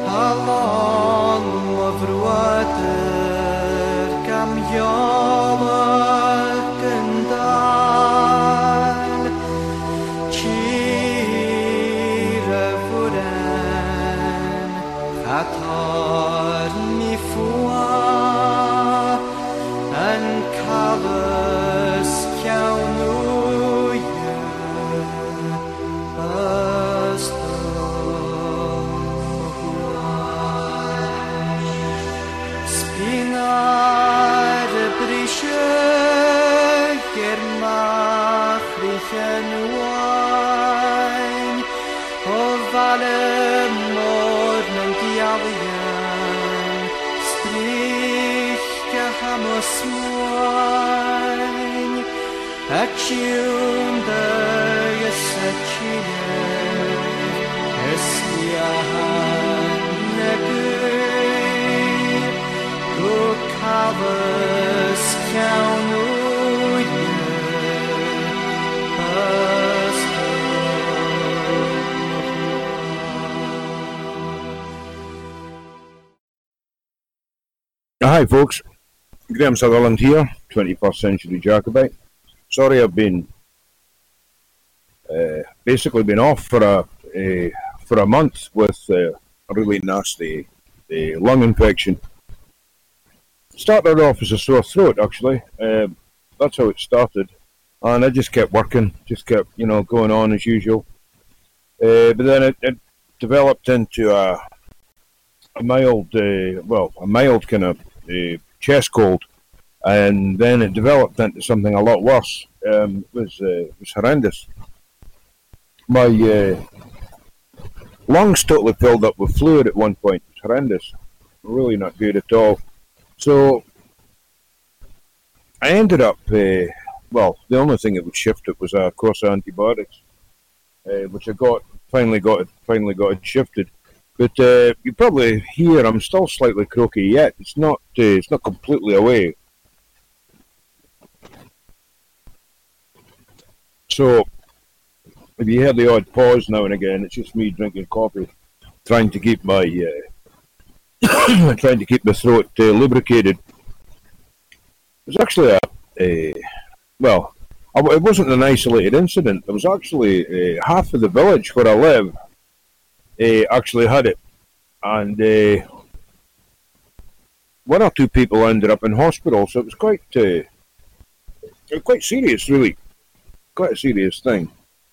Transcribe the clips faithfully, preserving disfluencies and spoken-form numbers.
Halon lyfrwydyr gamioleg yn dan Cyr y fwren Chator mi ffwa yn calys ciawn Smwain ac yw'n dy ysachile ysgiahan negyr go cafys ciawn Hi folks, Graham Sutherland here, twenty-first Century Jacobite. Sorry I've been uh, basically been off for a, a for a month with uh, a really nasty uh, lung infection. Started off as a sore throat actually, uh, that's how it started, and I just kept working, just kept you know going on as usual. Uh, but then it, it developed into a, a mild, uh, well, a mild kind of uh, chest cold. And then it developed into something a lot worse. Um, it was uh, it was horrendous. My uh, lungs totally filled up with fluid at one point. It was horrendous. Really not good at all. So I ended up, uh, well, the only thing that would shift it was a course of antibiotics, uh, which I got finally got it finally got it shifted. But uh, you probably hear I'm still slightly croaky yet. It's not uh, it's not completely away. So, if you hear the odd pause now and again, it's just me drinking coffee, trying to keep my uh, trying to keep my throat uh, lubricated. It was actually a, a well, it wasn't an isolated incident. There was actually uh, half of the village where I live uh, actually had it, and uh, one or two people ended up in hospital. So it was quite uh, quite serious, really. Quite a serious thing.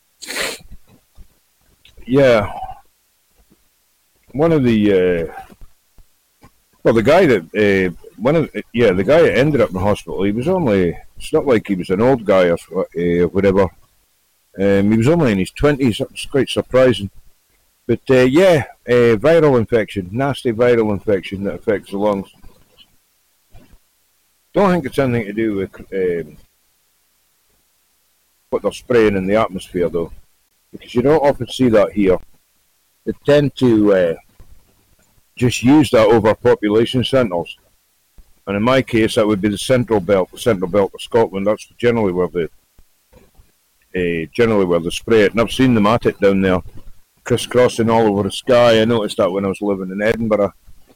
Yeah. One of the, uh, well, the guy that, uh, one of, the, yeah, the guy that ended up in hospital, he was only, it's not like he was an old guy or uh, whatever. Um, he was only in his twenties, that was quite surprising. But, uh, yeah, uh, viral infection, nasty viral infection that affects the lungs. Don't think it's anything to do with, um, what they're spraying in the atmosphere though, because you don't often see that here. They tend to uh, just use that over population centres, and in my case that would be the central belt, the central belt of Scotland. That's generally where the uh, generally where they spray it, and I've seen them at it down there, crisscrossing all over the sky. I noticed that when I was living in Edinburgh.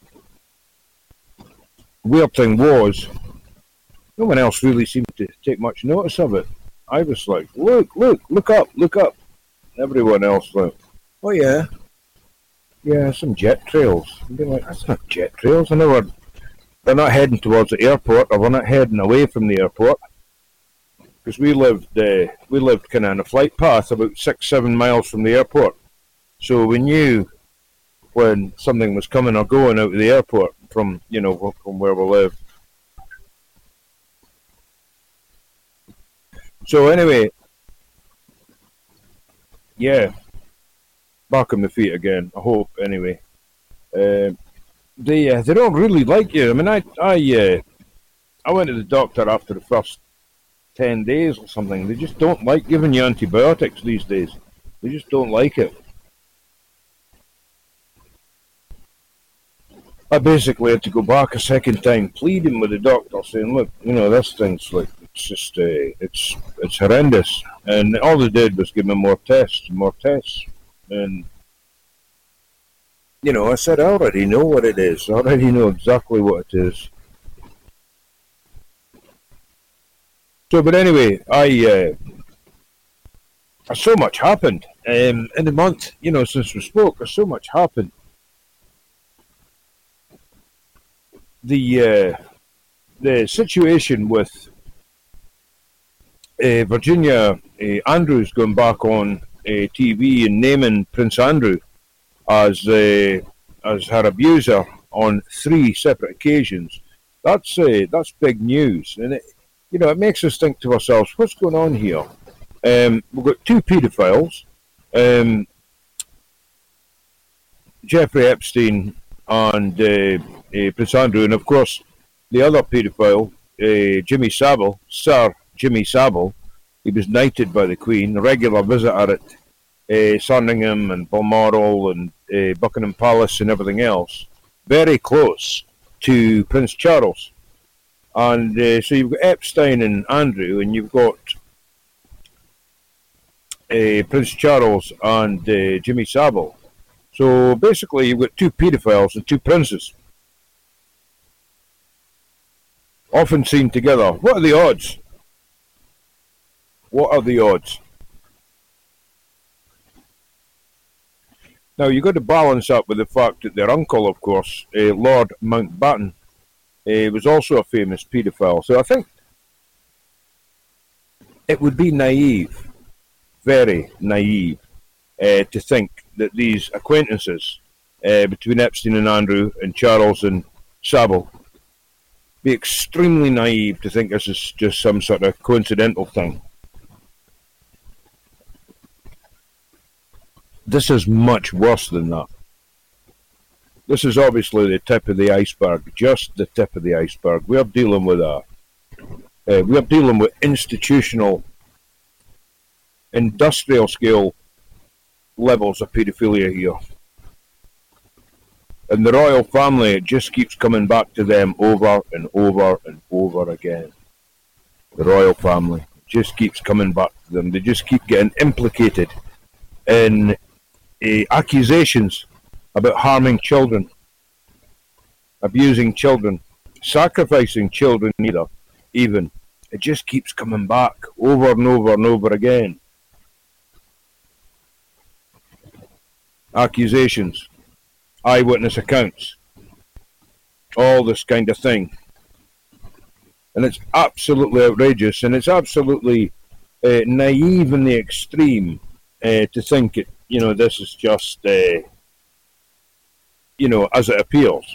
Weird thing was, no one else really seemed to take much notice of it. I was like, look, look, look up, look up. Everyone else like, oh yeah, yeah, some jet trails. And they're like, that's not jet trails. I never, they're not heading towards the airport, or we're not heading away from the airport. Because we lived, uh, we lived kind of on a flight path about six, seven miles from the airport. So we knew when something was coming or going out of the airport from, you know, from where we lived. So anyway, yeah, back on my feet again, I hope, anyway. Uh, they uh, they don't really like you. I mean, I I, uh, I went to the doctor after the first ten days or something. They just don't like giving you antibiotics these days. They just don't like it. I basically had to go back a second time, pleading with the doctor, saying, look, you know, this thing's like, it's just, uh, it's it's horrendous. And all they did was give me more tests, more tests. And you know, I said I already know what it is. I already know exactly what it is. So, but anyway, I uh, so much happened um, in the month, you know, since we spoke. There's so much happened. The uh, the situation with uh, Virginia uh, Andrews going back on uh, T V and naming Prince Andrew as uh, as her abuser on three separate occasions. That's uh, that's big news, and it, you know, it makes us think to ourselves, what's going on here? Um, we've got two paedophiles, um, Jeffrey Epstein and uh, uh, Prince Andrew, and of course the other paedophile, uh, Jimmy Savile, Sir Jimmy Savile. He was knighted by the Queen, a regular visitor at uh, Sandringham and Balmoral and uh, Buckingham Palace and everything else, very close to Prince Charles. And uh, so you've got Epstein and Andrew, and you've got uh, Prince Charles and uh, Jimmy Savile. So basically you've got two paedophiles and two princes, often seen together. What are the odds? What are the odds? Now, you've got to balance up with the fact that their uncle, of course, uh, Lord Mountbatten, uh, was also a famous paedophile. So I think it would be naive, very naive, uh, to think that these acquaintances uh, between Epstein and Andrew and Charles and Savile, be extremely naive to think this is just some sort of coincidental thing. This is much worse than that. This is obviously the tip of the iceberg, just the tip of the iceberg. We are dealing with a, uh, we are dealing with institutional, industrial scale levels of paedophilia here. And the royal family, it just keeps coming back to them over and over and over again. The royal family just keeps coming back to them. They just keep getting implicated in uh, accusations about harming children, abusing children, sacrificing children either, even. It just keeps coming back over and over and over again. Accusations, eyewitness accounts, all this kind of thing. And it's absolutely outrageous, and it's absolutely uh, naive in the extreme uh, to think it, you know, this is just, uh, you know, as it appears.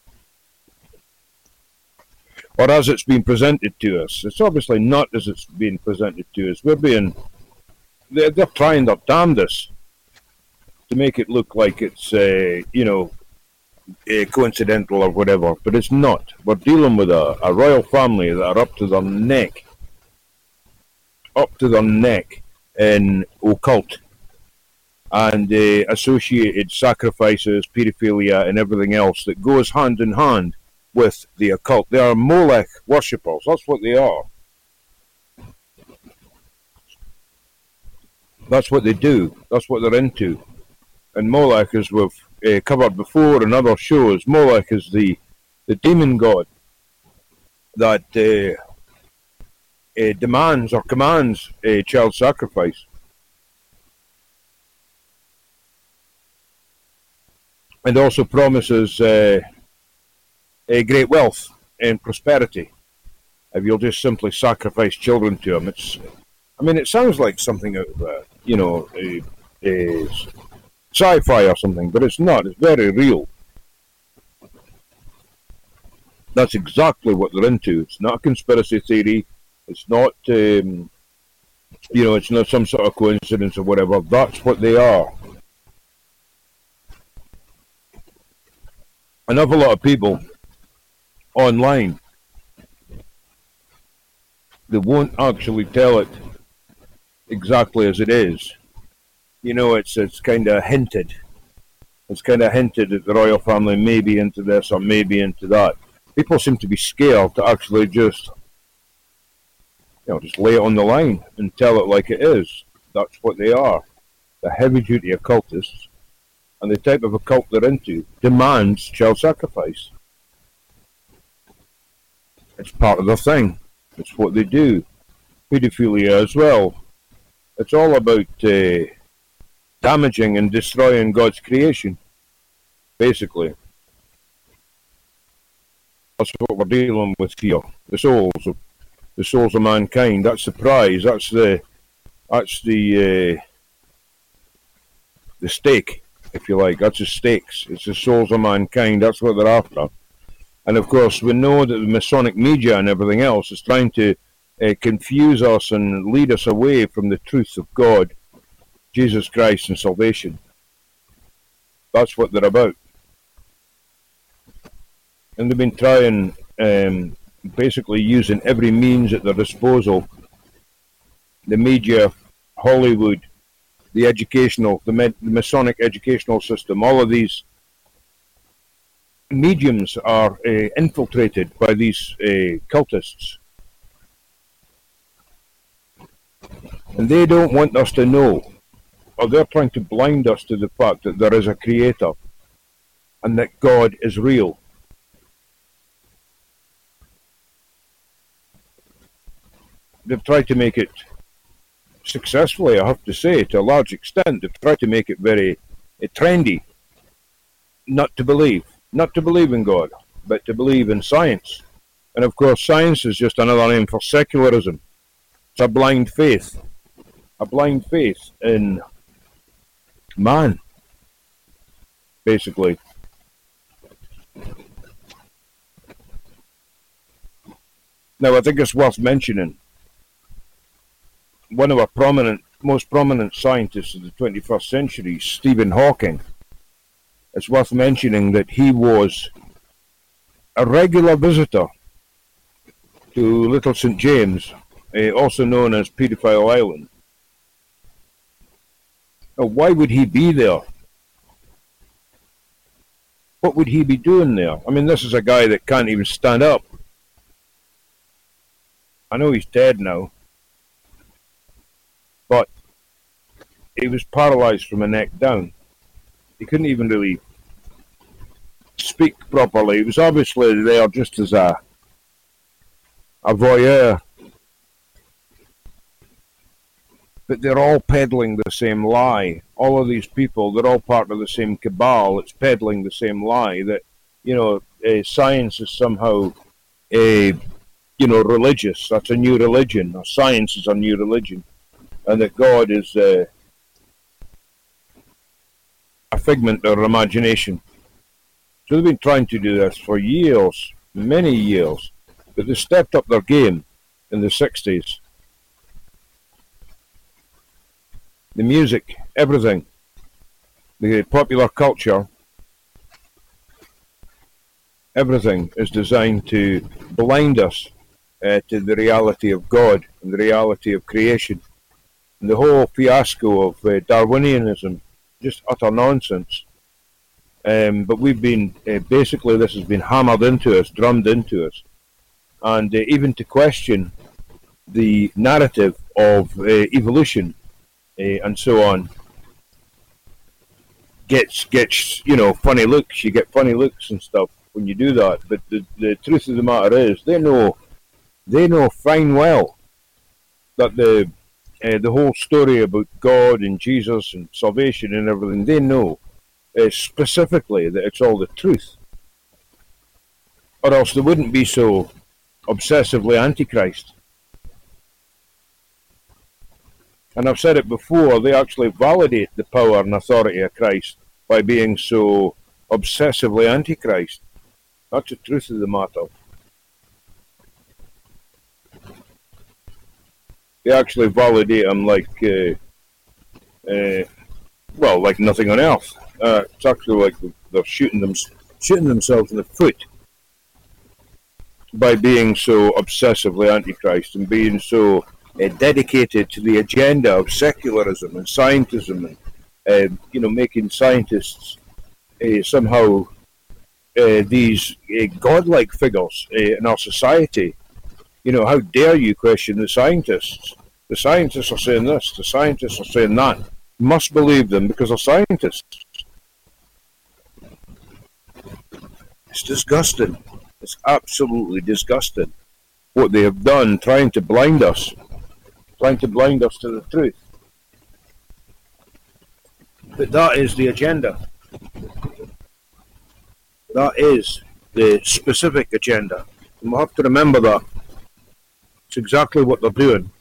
Or as it's been presented to us. It's obviously not as it's being presented to us. We're being, they're, they're trying their damnedest to make it look like it's, uh, you know, uh, coincidental or whatever, but it's not. We're dealing with a, a royal family that are up to their neck, up to their neck in occult and uh, associated sacrifices, paedophilia, and everything else that goes hand in hand with the occult. They are Molech worshippers. That's what they are. That's what they do. That's what they're into. And Molech, as we've uh, covered before in other shows, Molech is the, the demon god that uh, uh, demands or commands a child sacrifice. And also promises uh, a great wealth and prosperity if you'll just simply sacrifice children to him. It's, I mean, it sounds like something out of, uh, you know, a, a sci-fi or something, but it's not. It's very real. That's exactly what they're into. It's not a conspiracy theory. It's not, um, you know, it's not some sort of coincidence or whatever. That's what they are. An awful lot of people online, they won't actually tell it exactly as it is. You know, it's it's kind of hinted. It's kind of hinted that the royal family may be into this or may be into that. People seem to be scared to actually just, you know, just lay it on the line and tell it like it is. That's what they are. The heavy-duty occultists and the type of a cult they're into demands child sacrifice. It's part of their thing. It's what they do. Pedophilia as well. It's all about uh, damaging and destroying God's creation, basically. That's what we're dealing with here. The souls of the souls of mankind. That's the prize. That's the that's the uh, the stake, if you like. That's the stakes. It's the souls of mankind. That's what they're after. And of course, we know that the Masonic media and everything else is trying to uh, confuse us and lead us away from the truth of God, Jesus Christ, and salvation. That's what they're about. And they've been trying, um, basically using every means at their disposal. The media, Hollywood, the educational, the, med- the Masonic educational system, all of these mediums are uh, infiltrated by these uh, cultists. And they don't want us to know, or they're trying to blind us to the fact that there is a creator and that God is real. They've tried to make it successfully, I have to say, to a large extent. They've tried to make it very uh, trendy, not to believe. Not to believe in God, but to believe in science. And of course, science is just another name for secularism. It's a blind faith. A blind faith in man, basically. Now, I think it's worth mentioning, one of our prominent, most prominent scientists of the twenty-first century, Stephen Hawking, it's worth mentioning that he was a regular visitor to Little Saint James, uh, also known as Pedophile Island. Now, why would he be there? What would he be doing there? I mean, this is a guy that can't even stand up. I know he's dead now, but he was paralyzed from the neck down. He couldn't even really speak properly. He was obviously there just as a a voyeur. But they're all peddling the same lie. All of these people, they're all part of the same cabal. It's peddling the same lie that, you know, uh, science is somehow, uh, you know, religious. That's a new religion. Or science is a new religion. And that God is Uh, a figment of imagination. So they've been trying to do this for years, many years, but they stepped up their game in the sixties. The music, everything, the popular culture, everything is designed to blind us uh, to the reality of God and the reality of creation. And the whole fiasco of uh, Darwinianism, just utter nonsense. Um, but we've been, uh, basically this has been hammered into us, drummed into us. And uh, even to question the narrative of uh, evolution uh, and so on gets, gets, you know, funny looks. You get funny looks and stuff when you do that. But the, the truth of the matter is, they know, they know fine well that the Uh, the whole story about God and Jesus and salvation and everything, they know uh, specifically that it's all the truth. Or else they wouldn't be so obsessively antichrist. And I've said it before, they actually validate the power and authority of Christ by being so obsessively antichrist. That's the truth of the matter. They actually validate them like, uh, uh, well, like nothing on earth. Uh, it's actually like they're shooting them, shooting themselves in the foot by being so obsessively antichrist and being so uh, dedicated to the agenda of secularism and scientism, and uh, you know, making scientists uh, somehow uh, these uh, godlike figures uh, in our society. You know, how dare you question the scientists? The scientists are saying this, the scientists are saying that. You must believe them because they're scientists. It's disgusting. It's absolutely disgusting what they have done, trying to blind us, trying to blind us to the truth. But that is the agenda. That is the specific agenda. And we'll have to remember that. It's exactly what they're doing.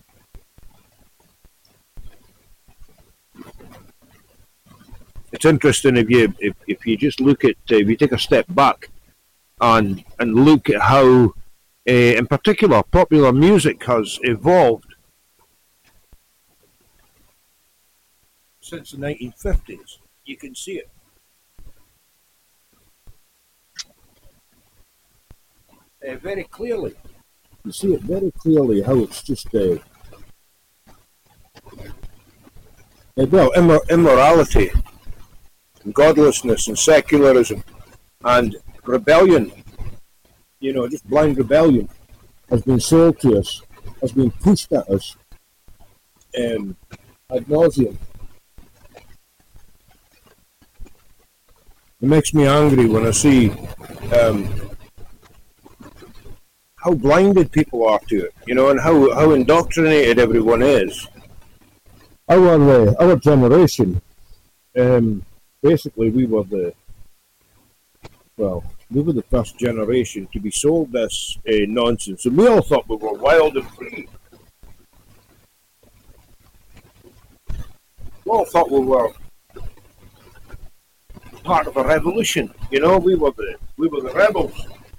It's interesting if you if, if you just look at uh, if you take a step back and and look at how, uh, in particular, popular music has evolved since the nineteen fifties. You can see it. Uh, very clearly. You see it very clearly how it's just uh, uh, well immor- immorality, and godlessness, and secularism, and rebellion. You know, just blind rebellion has been sold to us, has been pushed at us um, ad nauseum. It makes me angry when I see um, how blinded people are to it, you know, and how, how indoctrinated everyone is. Our uh, our generation, um, basically, we were the well, we were the first generation to be sold this uh, nonsense, and we all thought we were wild and free. We all thought we were part of a revolution, you know. We were the we were the rebels.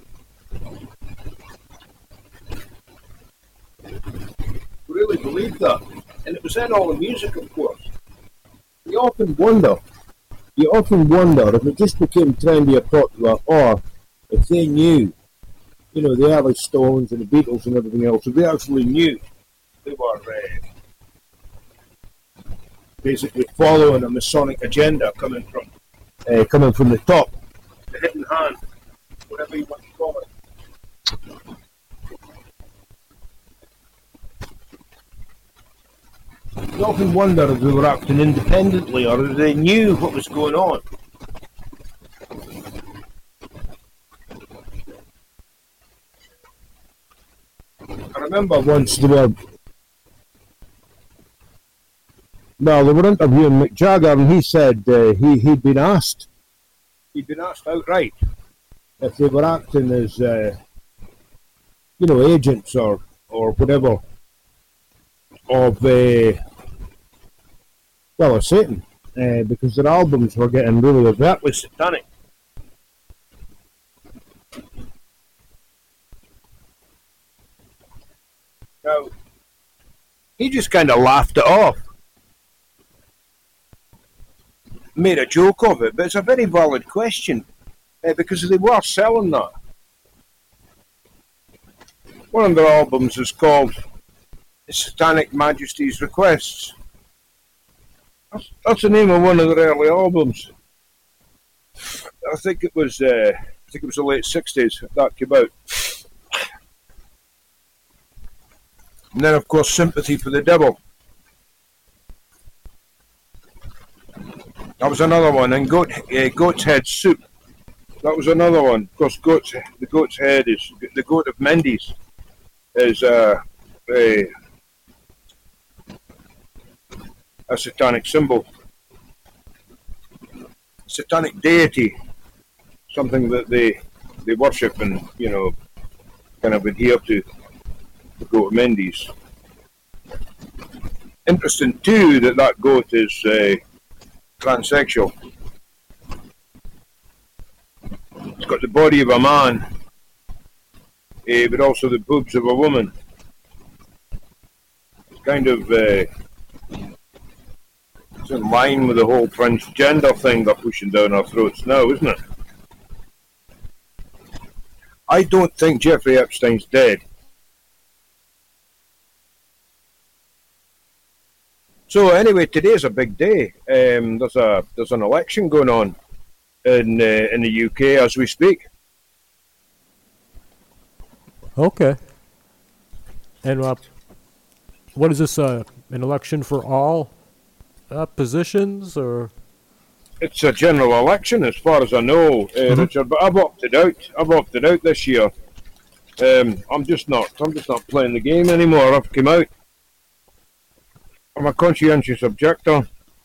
Really believed that, and it was in all the music, of course. You often wonder, you often wonder if it just became trendy or popular, or if they knew, you know, the early Stones and the Beatles and everything else, if they actually knew they were uh, basically following a Masonic agenda coming from uh, coming from the top, the hidden hand, whatever you want to call it. You often wonder if they were acting independently or if they knew what was going on. I remember once they were, well, they were interviewing Mick Jagger, and he said uh, he, he'd been asked, he'd been asked outright if they were acting as, uh, you know, agents or, or whatever of, uh, well, of Satan, uh, because their albums were getting really overtly satanic. Now, he just kind of laughed it off, made a joke of it, but it's a very valid question, uh, because they were selling that. One of their albums is called Satanic Majesty's Requests. That's, that's the name of one of their early albums. I think it was, uh, I think it was the late sixties that came out. And then, of course, Sympathy for the Devil. That was another one. And Goat, uh, Goat's Head Soup. That was another one. Of course, Goat's, the Goat's Head is the Goat of Mendes. Is uh, a a satanic symbol, satanic deity, something that they they worship and, you know, kind of adhere to, the Goat of Mendes. Interesting too that that goat is uh, transsexual. It's got the body of a man, uh, but also the boobs of a woman. It's kind of uh, it's in line with the whole transgender thing they're pushing down our throats now, isn't it? I don't think Jeffrey Epstein's dead. So anyway, today's a big day. Um, there's a there's an election going on in uh, in the U K as we speak. Okay. And uh, what is this? Uh, an election for all uh, positions, or? it's a general election, as far as I know, uh, Mhm. Richard. But I've opted out. I've opted out this year. Um, I'm just not. I'm just not playing the game anymore. I've come out. I'm a conscientious objector.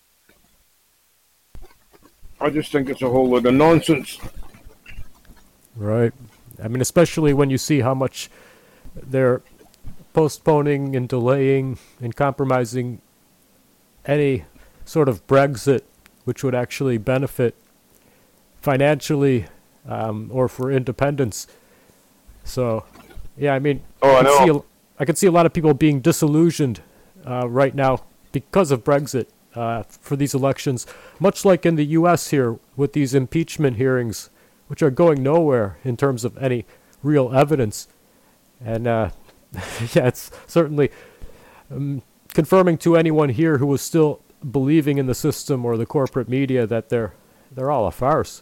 I just think it's a whole load of nonsense. Right. I mean, especially when you see how much they're postponing and delaying and compromising any sort of Brexit, which would actually benefit financially um, or for independence. So, yeah, I mean, Oh, I could see know. a, I could see a lot of people being disillusioned uh, right now because of Brexit uh, for these elections, much like in the U S here with these impeachment hearings, which are going nowhere in terms of any real evidence. And uh, yeah, it's certainly um, confirming to anyone here who is still believing in the system or the corporate media that they're they're all a farce.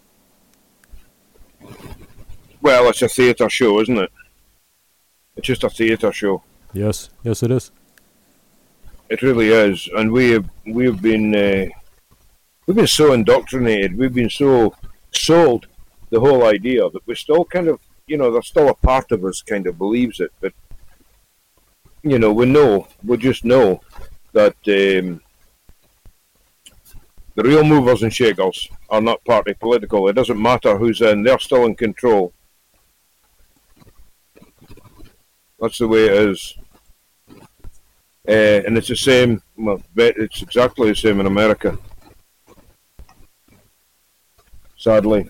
Well, it's a theatre show, isn't it? It's just a theatre show. Yes, yes, it is. It really is, and we have we've been uh, we've been so indoctrinated. We've been so sold the whole idea that we're still kind of, you know, there's still a part of us kind of believes it, but you know, we know, we just know that um, the real movers and shakers are not party political. It doesn't matter who's in; they're still in control. That's the way it is. Uh, and it's the same, well, it's exactly the same in America. Sadly.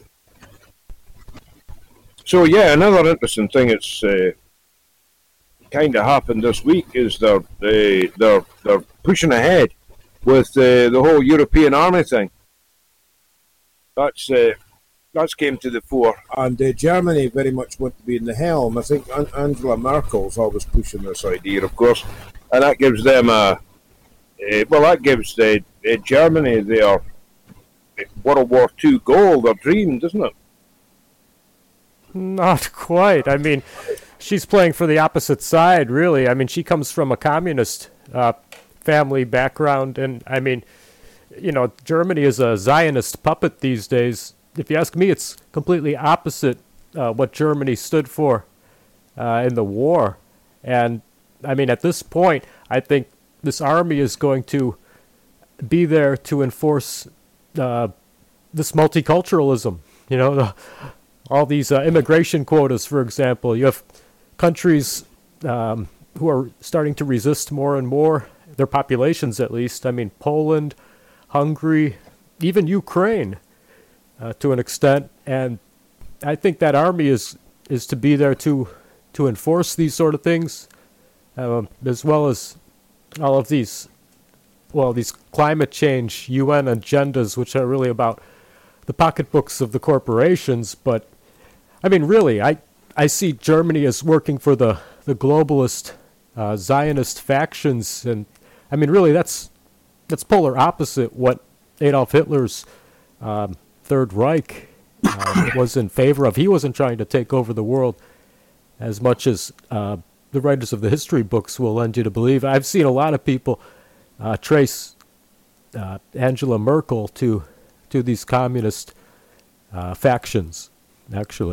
So, yeah, another interesting thing that's uh, kind of happened this week is they're, uh, they're, they're pushing ahead with uh, the whole European army thing. That's uh, that's came to the fore. And uh, Germany very much want to be in the helm. I think An- Angela Merkel's always pushing this idea, of course. And that gives them a, uh, well, that gives uh, uh, Germany their World War Two goal, their dream, doesn't it? Not quite. I mean, she's playing for the opposite side, really. I mean, she comes from a communist uh, family background, and I mean, you know, Germany is a Zionist puppet these days. If you ask me, it's completely opposite uh, what Germany stood for uh, in the war. And I mean, at this point, I think this army is going to be there to enforce uh, this multiculturalism. You know, the, all these uh, immigration quotas, for example. You have countries um, who are starting to resist more and more, their populations at least. I mean, Poland, Hungary, even Ukraine uh, to an extent. And I think that army is, is to be there to, to enforce these sort of things, uh, as well as all of these, well, these climate change U N agendas, which are really about the pocketbooks of the corporations. But I mean, really, I, I see Germany as working for the, the globalist uh, Zionist factions. And I mean, really, that's that's polar opposite what Adolf Hitler's um, Third Reich uh, was in favor of. He wasn't trying to take over the world as much as uh, the writers of the history books will lend you to believe. I've seen a lot of people uh, trace uh, Angela Merkel to to these communist uh, factions, actually.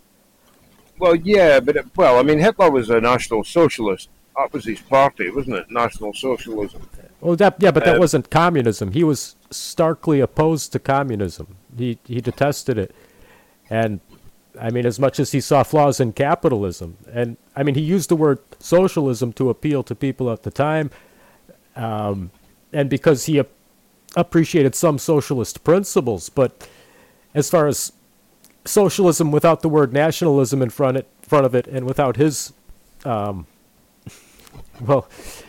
Well, yeah, but it, well, I mean, Hitler was a National Socialist. That was his party, wasn't it? National Socialism. Well, that, yeah, but that Um, wasn't communism. He was starkly opposed to communism. He he detested it, and I mean, as much as he saw flaws in capitalism, and I mean, he used the word socialism to appeal to people at the time, um, and because he ap- appreciated some socialist principles. But as far as socialism without the word nationalism in front it, front of it, and without his, um, well,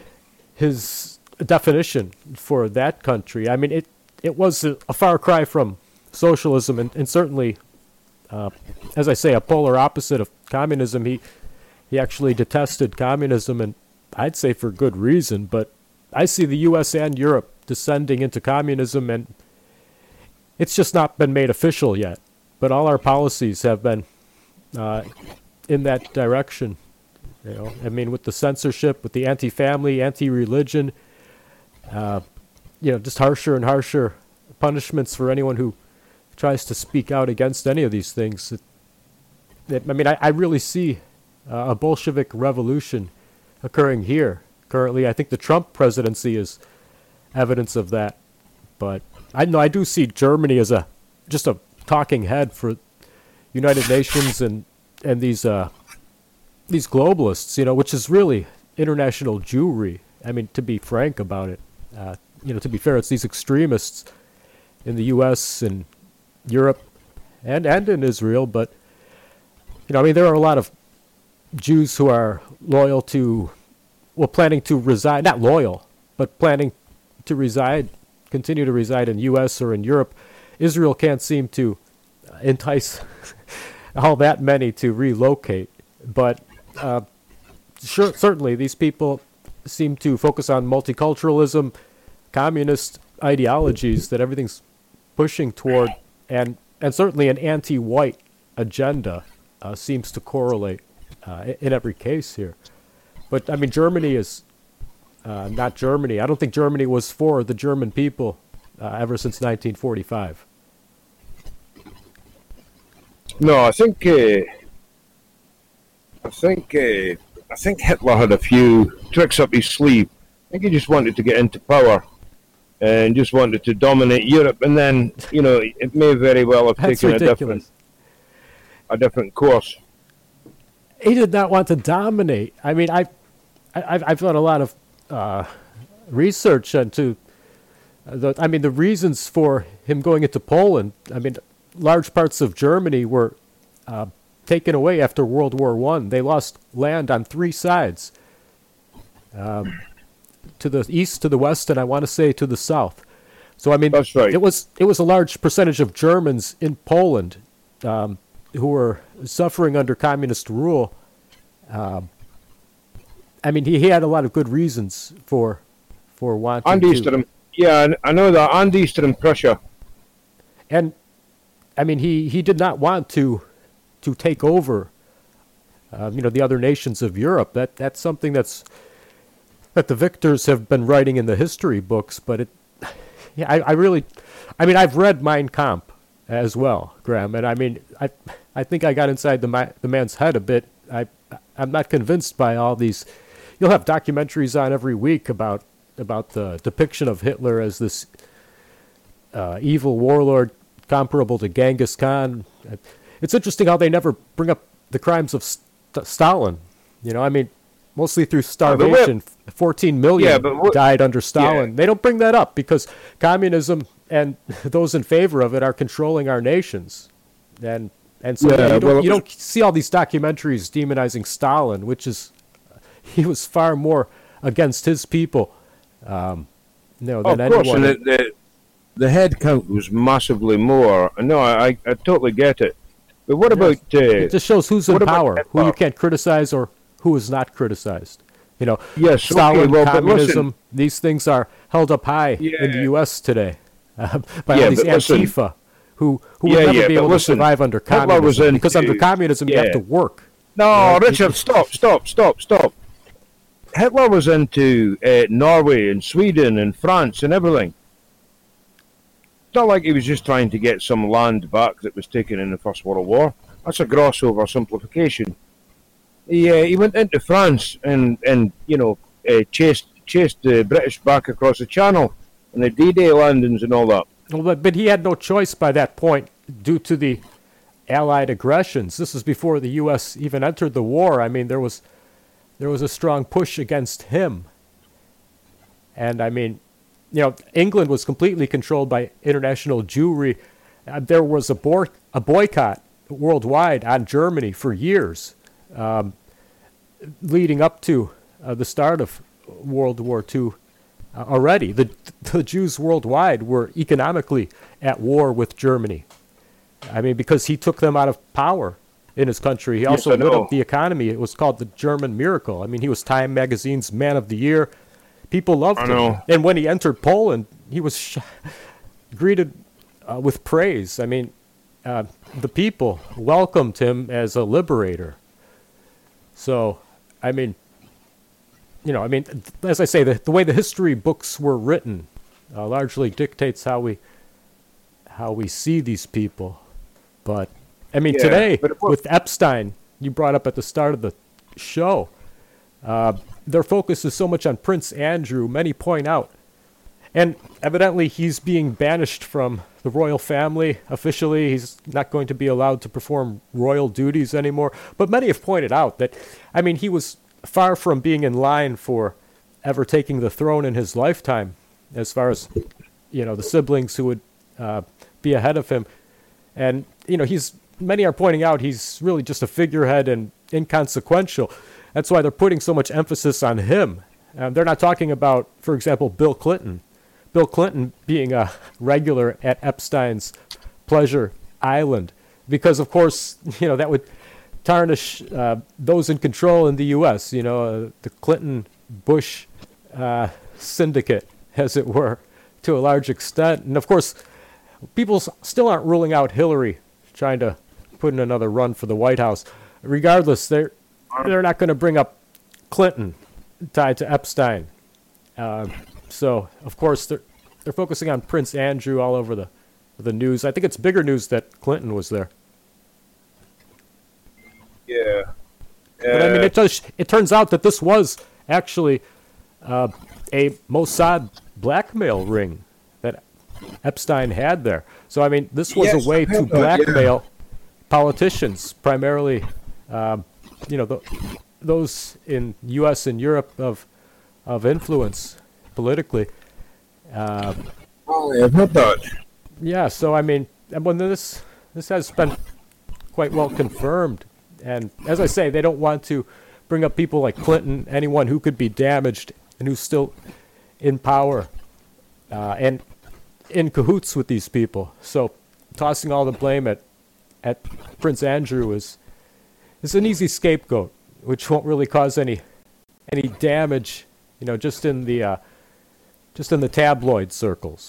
his definition for that country, I mean, it it was a, a far cry from socialism, and, and certainly, uh, as I say, a polar opposite of communism. He he actually detested communism, and I'd say for good reason. But I see the U S and Europe descending into communism, and it's just not been made official yet. But all our policies have been uh, in that direction. You know, I mean, with the censorship, with the anti-family, anti-religion, uh, you know, just harsher and harsher punishments for anyone who tries to speak out against any of these things. It, it, I mean, I, I really see uh, a Bolshevik revolution occurring here currently. I think the Trump presidency is evidence of that. But I know I do see Germany as a just a talking head for United Nations and and these uh, these globalists, you know, which is really international Jewry. I mean, to be frank about it, uh, you know, to be fair, it's these extremists in the U S and Europe and and in Israel. But you know, I mean, there are a lot of Jews who are loyal to, well, planning to reside, not loyal, but planning to reside, continue to reside in U S or in Europe. Israel can't seem to entice all that many to relocate. But uh, sure, certainly these people seem to focus on multiculturalism, communist ideologies that everything's pushing toward, and, and certainly an anti-white agenda uh, seems to correlate uh, in every case here. But, I mean, Germany is uh, not Germany. I don't think Germany was for the German people uh, ever since nineteen forty-five. No, I think uh, I think uh, I think Hitler had a few tricks up his sleeve. I think he just wanted to get into power and just wanted to dominate Europe, and then, you know, it may very well have That's taken ridiculous. a different a different course. He did not want to dominate. I mean, I, I I've, I've done a lot of uh, research into the. I mean, the reasons for him going into Poland. I mean, large parts of Germany were uh, taken away after World War One. They lost land on three sides, um, to the east, to the west, and I want to say to the south. So I mean, That's right. it was it was a large percentage of Germans in Poland um, who were suffering under communist rule. Um, I mean, he, he had a lot of good reasons for for wanting And to. Eastern, yeah, I know that. And Eastern Prussia. And I mean, he, he did not want to to take over, uh, you know, the other nations of Europe. That that's something that's that the victors have been writing in the history books. But it, yeah, I, I really, I mean, I've read Mein Kampf as well, Graham, and I mean, I I think I got inside the ma- the man's head a bit. I I'm not convinced by all these. You'll have documentaries on every week about about the depiction of Hitler as this uh, evil warlord comparable to Genghis Khan. It's interesting how they never bring up the crimes of St- Stalin. You know, I mean, mostly through starvation. fourteen million Yeah, but what- died under Stalin. yeah. They don't bring that up because communism and those in favor of it are controlling our nations. And and so Yeah, you, don't, well, it you was- don't see all these documentaries demonizing Stalin, which is, he was far more against his people um, you know, Oh, than of course, anyone. and the, the the head count was massively more. No, I I totally get it. But what about uh, It just shows who's in what about power, who you Hitler? can't criticize or who is not criticized. You know, Yes, okay, Stalin, well, but communism, listen- these things are held up high in the Yeah. U S today uh, by Yeah, all these but listen- Antifa who, who Yeah, would never yeah, be but able listen, to survive under Hitler was communism. Because under into- communism, you have yeah. to work. No, Right. Richard, stop, stop, stop, stop. Hitler was into uh, Norway and Sweden and France and everything. It's not like he was just trying to get some land back that was taken in the First World War. That's a gross oversimplification. He, uh, he went into France and, and you know, uh, chased, chased the British back across the Channel and the D-Day landings and all that. Well, but, but he had no choice by that point due to the Allied aggressions. This was before the U S even entered the war. I mean, there was there was a strong push against him. And I mean, you know, England was completely controlled by international Jewry. Uh, there was a, boy- a boycott worldwide on Germany for years, um, leading up to uh, the start of World War Two. Uh, already, the the Jews worldwide were economically at war with Germany. I mean, because he took them out of power in his country. He Yes, also I lit know. up the economy. It was called the German Miracle. I mean, he was Time Magazine's Man of the Year. People loved I him. know. And when he entered Poland, he was sh- greeted uh, with praise. I mean, uh, the people welcomed him as a liberator. So, I mean, you know, I mean, as I say, the, the way the history books were written uh, largely dictates how we how we see these people. But I mean, Yeah, today but it was- with Epstein, you brought up at the start of the show, uh, their focus is so much on Prince Andrew. Many point out, and evidently he's being banished from the royal family officially. He's not going to be allowed to perform royal duties anymore. But many have pointed out that, I mean, he was far from being in line for ever taking the throne in his lifetime, as far as, you know, the siblings who would uh, be ahead of him. And, you know, he's, many are pointing out he's really just a figurehead and inconsequential. That's why they're putting so much emphasis on him. Um, they're not talking about, for example, Bill Clinton. Bill Clinton being a regular at Epstein's Pleasure Island, because of course, you know, that would tarnish uh, those in control in the U S, you know, uh, the Clinton-Bush uh, syndicate, as it were, to a large extent. And of course, people s- still aren't ruling out Hillary trying to put in another run for the White House. Regardless, they're, they're not going to bring up Clinton tied to Epstein. Uh, So, of course, they're, they're focusing on Prince Andrew all over the the news. I think it's bigger news that Clinton was there. Yeah. But I mean, Uh, it does. It turns out that this was actually uh, a Mossad blackmail ring that Epstein had there. So, I mean, this was Yes, a way I to heard that, yeah. blackmail politicians, primarily, um, you know, the, those in U S and Europe of of influence politically. Uh, oh, I've heard that. Yeah, so I mean, and when this this has been quite well confirmed, and as I say, they don't want to bring up people like Clinton, anyone who could be damaged and who's still in power uh, and in cahoots with these people. So tossing all the blame at at Prince Andrew is is an easy scapegoat, which won't really cause any any damage, you know, just in the uh, just in the tabloid circles.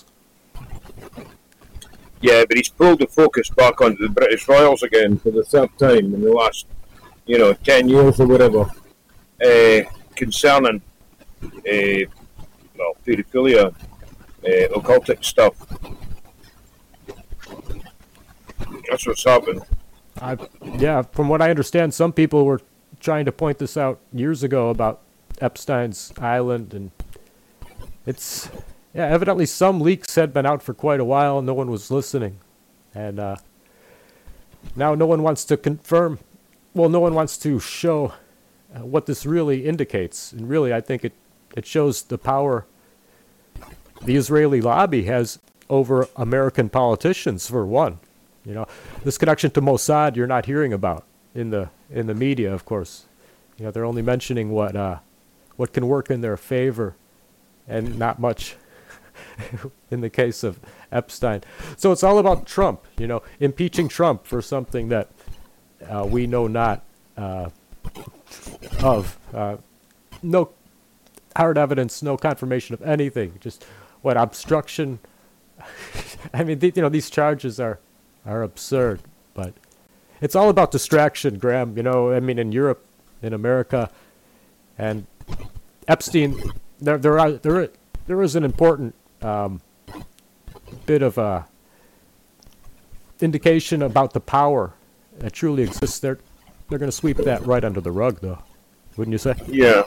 Yeah, but he's pulled the focus back onto the British Royals again for the third time in the last, you know, ten years or whatever, uh, concerning, uh, well, pedophilia, uh, occultic stuff. That's what's happened. I, yeah, from what I understand, some people were trying to point this out years ago about Epstein's Island, and it's, yeah, evidently some leaks had been out for quite a while and no one was listening. And uh, now no one wants to confirm, well, no one wants to show uh, what this really indicates. And really, I think it, it shows the power the Israeli lobby has over American politicians, for one. You know, this connection to Mossad you're not hearing about in the in the media, of course. You know, they're only mentioning what uh, what can work in their favor, and not much in the case of Epstein. So it's all about Trump. You know, impeaching Trump for something that uh, we know not uh, of. Uh, no hard evidence, no confirmation of anything. Just what obstruction. I mean, th- you know, these charges are. are absurd, but it's all about distraction, Graham. You know, I mean, in Europe, in America, and Epstein, there, there are, there, there is an important um, bit of a indication about the power that truly exists. They're, they're going to sweep that right under the rug, though, wouldn't you say? Yeah.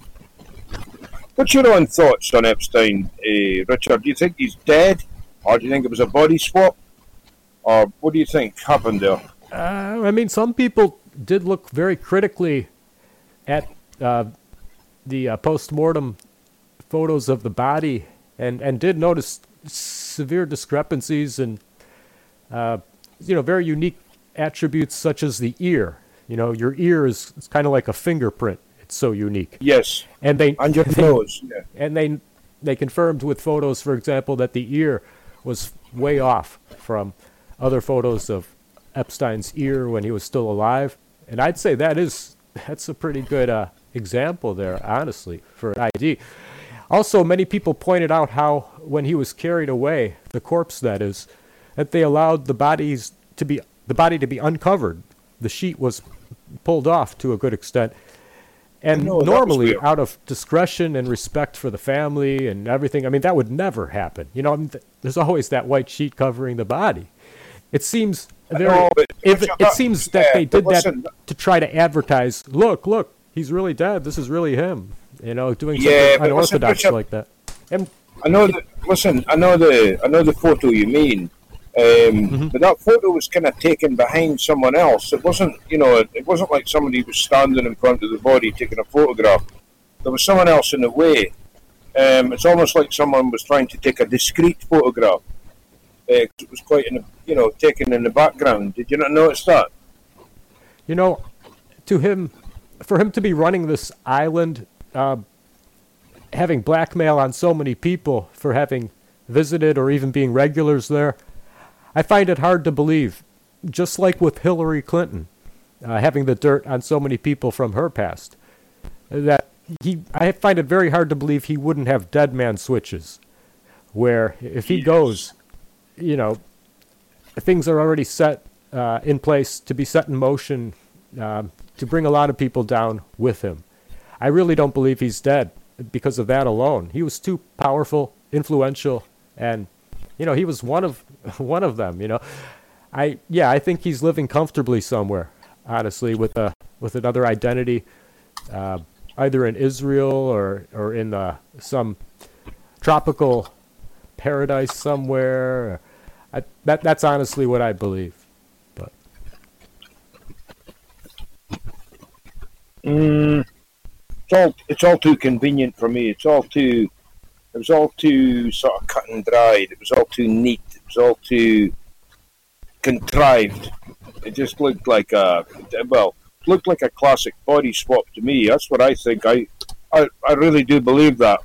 What's your own thoughts on Epstein, uh, Richard? Do you think he's dead, or do you think it was a body swap? Or what do you think happened there? Uh, I mean, some people did look very critically at uh, the uh, post-mortem photos of the body, and, and did notice severe discrepancies and, uh, you know, very unique attributes such as the ear. You know, your ear is it's kind of like a fingerprint. It's so unique. Yes. And they And your they- nose. Yeah. and they they confirmed with photos, for example, that the ear was way off from other photos of Epstein's ear when he was still alive. And I'd say that is that's a pretty good uh, example there, honestly, for an I D. Also, many people pointed out how when he was carried away, the corpse that is, that they allowed the bodies to be the body to be uncovered. The sheet was pulled off to a good extent, And No, that was normally, weird. out of discretion and respect for the family and everything, I mean, that would never happen. You know, I mean, th- there's always that white sheet covering the body. It seems very, know, but- if, but it that- seems that yeah, they but did that listen- to try to advertise, look, look, he's really dead. This is really him. You know, doing Yeah, something but listen, unorthodox Richard- like that. And I know that. Listen, I know the I know the photo you mean, um, Mm-hmm. but that photo was kind of taken behind someone else. It wasn't, you know, it, it wasn't like somebody was standing in front of the body taking a photograph. There was someone else in the way. Um, it's almost like someone was trying to take a discreet photograph. Uh, 'cause it was quite, in the, you know, taken in the background. Did you not notice that? You know, to him, for him to be running this island, uh, having blackmail on so many people for having visited or even being regulars there, I find it hard to believe. Just like with Hillary Clinton, uh, having the dirt on so many people from her past, that he, I find it very hard to believe he wouldn't have dead man switches, where if he Yes. goes, you know, things are already set uh, in place to be set in motion um, to bring a lot of people down with him. I really don't believe he's dead because of that alone. He was too powerful, influential, and you know he was one of one of them. You know, I yeah I think he's living comfortably somewhere, honestly, with a with another identity, uh, either in Israel or or in uh, some tropical paradise somewhere. I, that that's honestly what I believe. But Mm, it's all it's all too convenient for me. It's all too. It was all too sort of cut and dried. It was all too neat. It was all too contrived. It just looked like a well, it looked like a classic body swap to me. That's what I think. I, I, I really do believe that.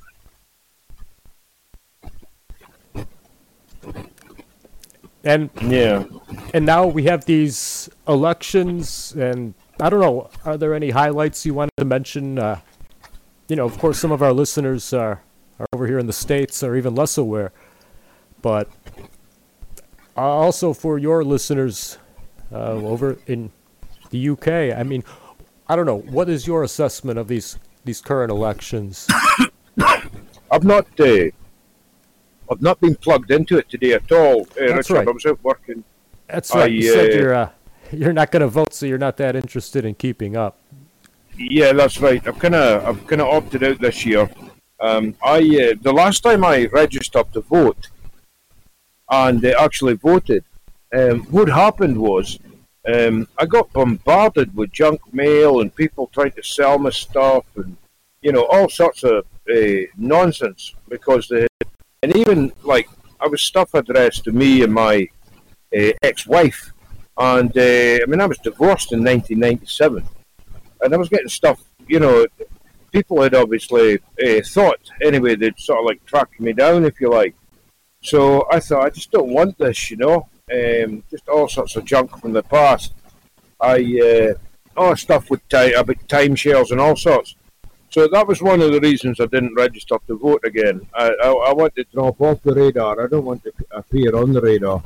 and Yeah. and now we have these elections, and I don't know. Are there any highlights you wanted to mention? Uh, you know, of course, some of our listeners are are over here in the States are even less aware, but uh, also for your listeners uh, over in the U K. I mean, I don't know. What is your assessment of these these current elections? I've not. Uh, I've not been plugged into it today at all, uh, That's Richard. right. I was out working. That's right. I, You said uh, you're uh, you're not going to vote, so you're not that interested in keeping up. Yeah, that's right. I've kind of I've kind of opted out this year. Um, I uh, the last time I registered to vote and uh, actually voted, um, what happened was um, I got bombarded with junk mail and people trying to sell me stuff and you know all sorts of uh, nonsense because they and even like I was stuff addressed to me and my uh, ex-wife, and uh, I mean I was divorced in nineteen ninety-seven. And I was getting stuff, you know, people had obviously uh, thought, anyway, they'd sort of like track me down, if you like. So I thought, I just don't want this, you know, um, just all sorts of junk from the past. I, uh, all stuff with ti- about timeshares and all sorts. So that was one of the reasons I didn't register to vote again. I, I, I want to drop off the radar. I don't want to appear on the radar.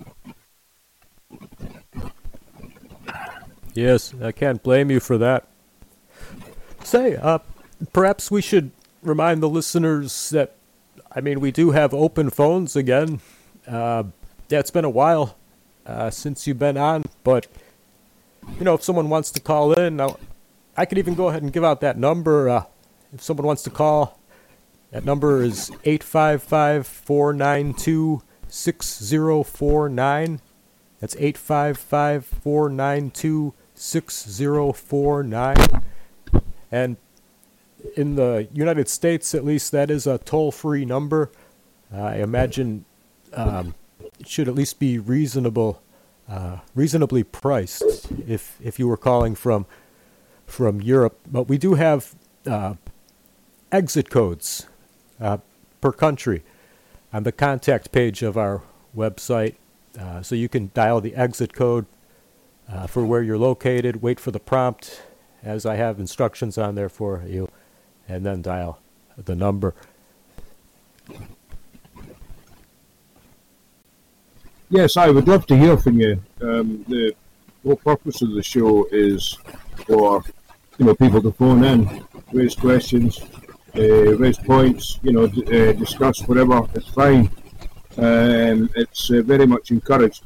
Yes, I can't blame you for that. Say, uh, perhaps we should remind the listeners that, I mean, we do have open phones again. Uh, yeah, it's been a while uh, since you've been on, but, you know, if someone wants to call in, I'll, I could even go ahead and give out that number. Uh, if someone wants to call, that number is eight five five, four nine two, six zero four nine. That's eight five five, four nine two, six zero four nine. And in the United States, at least, that is a toll-free number. Uh, I imagine um, it should at least be reasonable, uh, reasonably priced if if you were calling from from Europe. But we do have uh, exit codes uh, per country on the contact page of our website. Uh, so you can dial the exit code uh, for where you're located, wait for the prompt, as I have instructions on there for you, and then dial the number. Yes, I would love to hear from you. Um, the whole purpose of the show is for you know, people to phone in, raise questions, uh, raise points, you know, d- uh, discuss whatever. It's fine. Um, it's uh, very much encouraged.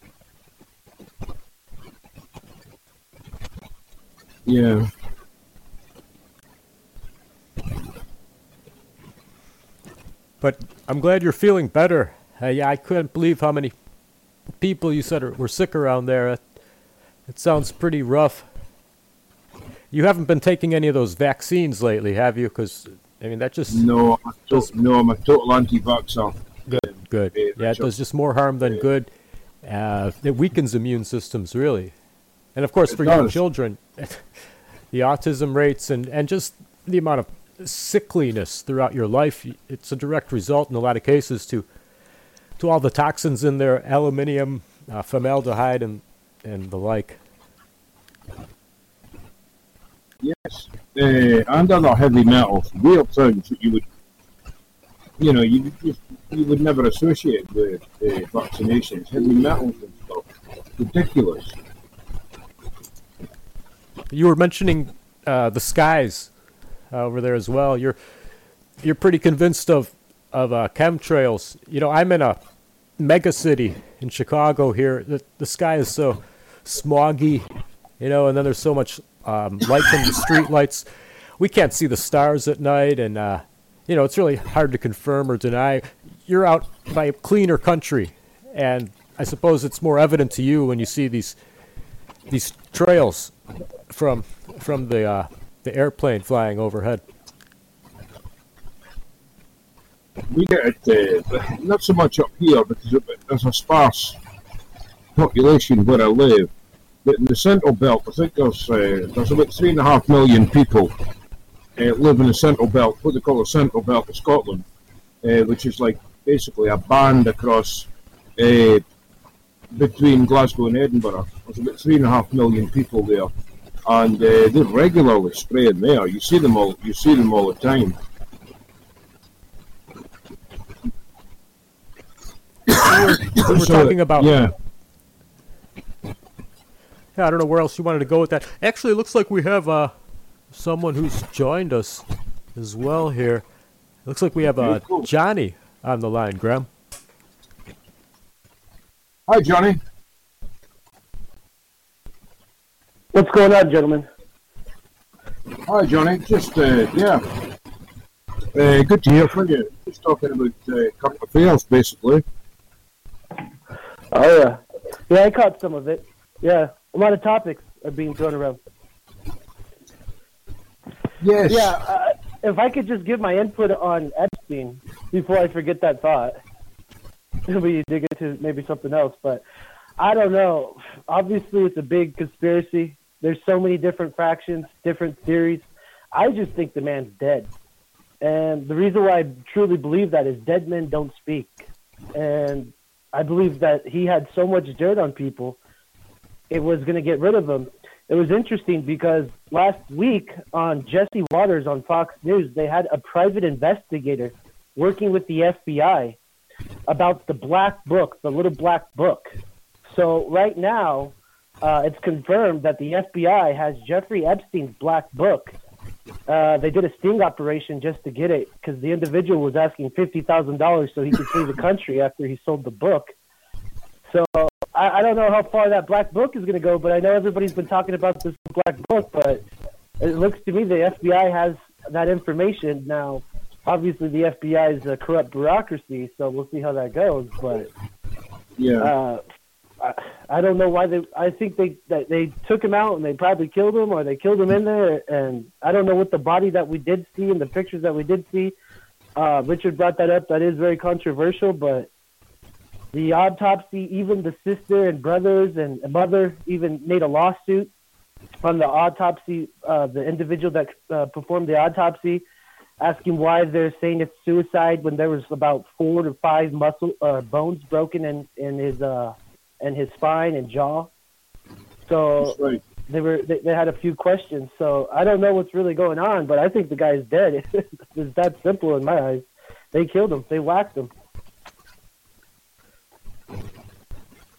Yeah. But I'm glad you're feeling better. Uh, yeah, I couldn't believe how many people you said are, were sick around there. It, it sounds pretty rough. You haven't been taking any of those vaccines lately, have you? Because, I mean, that just... No, I'm a does, to- no, I'm a total anti-vaxxer. Good, good. Uh, Yeah, it does just more harm than good. Uh, it weakens immune systems, really. And, of course, It for young does. children, the autism rates and, and just the amount of sickliness throughout your life, it's a direct result in a lot of cases to to all the toxins in there, aluminium, uh, formaldehyde, and, and the like. Yes, uh, and other heavy metals, weird things that you would, you know, you would just you would never associate with uh, vaccinations. Heavy metals and stuff, ridiculous. You were mentioning uh, the skies uh, over there as well. You're you're pretty convinced of of uh, chemtrails. You know, I'm in a mega city in Chicago here. The the sky is so smoggy, you know, and then there's so much um, light from the street lights. We can't see the stars at night, and uh, you know, it's really hard to confirm or deny. You're out by a cleaner country, and I suppose it's more evident to you when you see these these trails from from the uh, the airplane flying overhead. We get it, uh, not so much up here because of- there's a sparse population where I live. But in the Central Belt, I think there's uh, there's about three and a half million people uh, live in the Central Belt, what they call the Central Belt of Scotland, uh, which is like basically a band across uh, between Glasgow and Edinburgh. There's about three and a half million people there, and uh, they're regularly spraying there. You see them all. You see them all the time. We were So, talking about. yeah. Yeah, I don't know where else you wanted to go with that. Actually, it looks like we have uh, someone who's joined us as well here. It looks like we have uh, Okay, cool. Johnny on the line, Graham. Hi, Johnny. What's going on, gentlemen? Hi, Johnny. Just, uh, yeah. Uh, good to hear from you. Just talking about uh, current affairs, basically. Oh, yeah. Yeah, I caught some of it. Yeah, a lot of topics are being thrown around. Yes. Yeah, uh, if I could just give my input on Epstein before I forget that thought. We dig into maybe something else, but I don't know. Obviously, it's a big conspiracy. There's so many different fractions, different theories. I just think the man's dead. And the reason why I truly believe that is dead men don't speak. And I believe that he had so much dirt on people, it was going to get rid of them. It was interesting because last week on Jesse Waters on Fox News, they had a private investigator working with the F B I about the black book, the little black book. So right now, uh, it's confirmed that the F B I has Jeffrey Epstein's black book. Uh, they did a sting operation just to get it because the individual was asking fifty thousand dollars so he could flee the country after he sold the book. So I, I don't know how far that black book is going to go, but I know everybody's been talking about this black book, but it looks to me the F B I has that information. Now, obviously the F B I is a corrupt bureaucracy, so we'll see how that goes, but Yeah. uh, I, I don't know why they. I think they that they took him out and they probably killed him, or they killed him in there. And I don't know what the body that we did see and the pictures that we did see. Uh, Richard brought that up. That is very controversial, but the autopsy, even the sister and brothers and mother even made a lawsuit on the autopsy. Uh, the individual that uh, performed the autopsy, asking why they're saying it's suicide when there was about four to five muscle uh, bones broken in in his. Uh, and his spine and jaw. So That's right. they were they, they had a few questions. So I don't know what's really going on, but I think the guy's dead. It's that simple in my eyes. They killed him. They whacked him.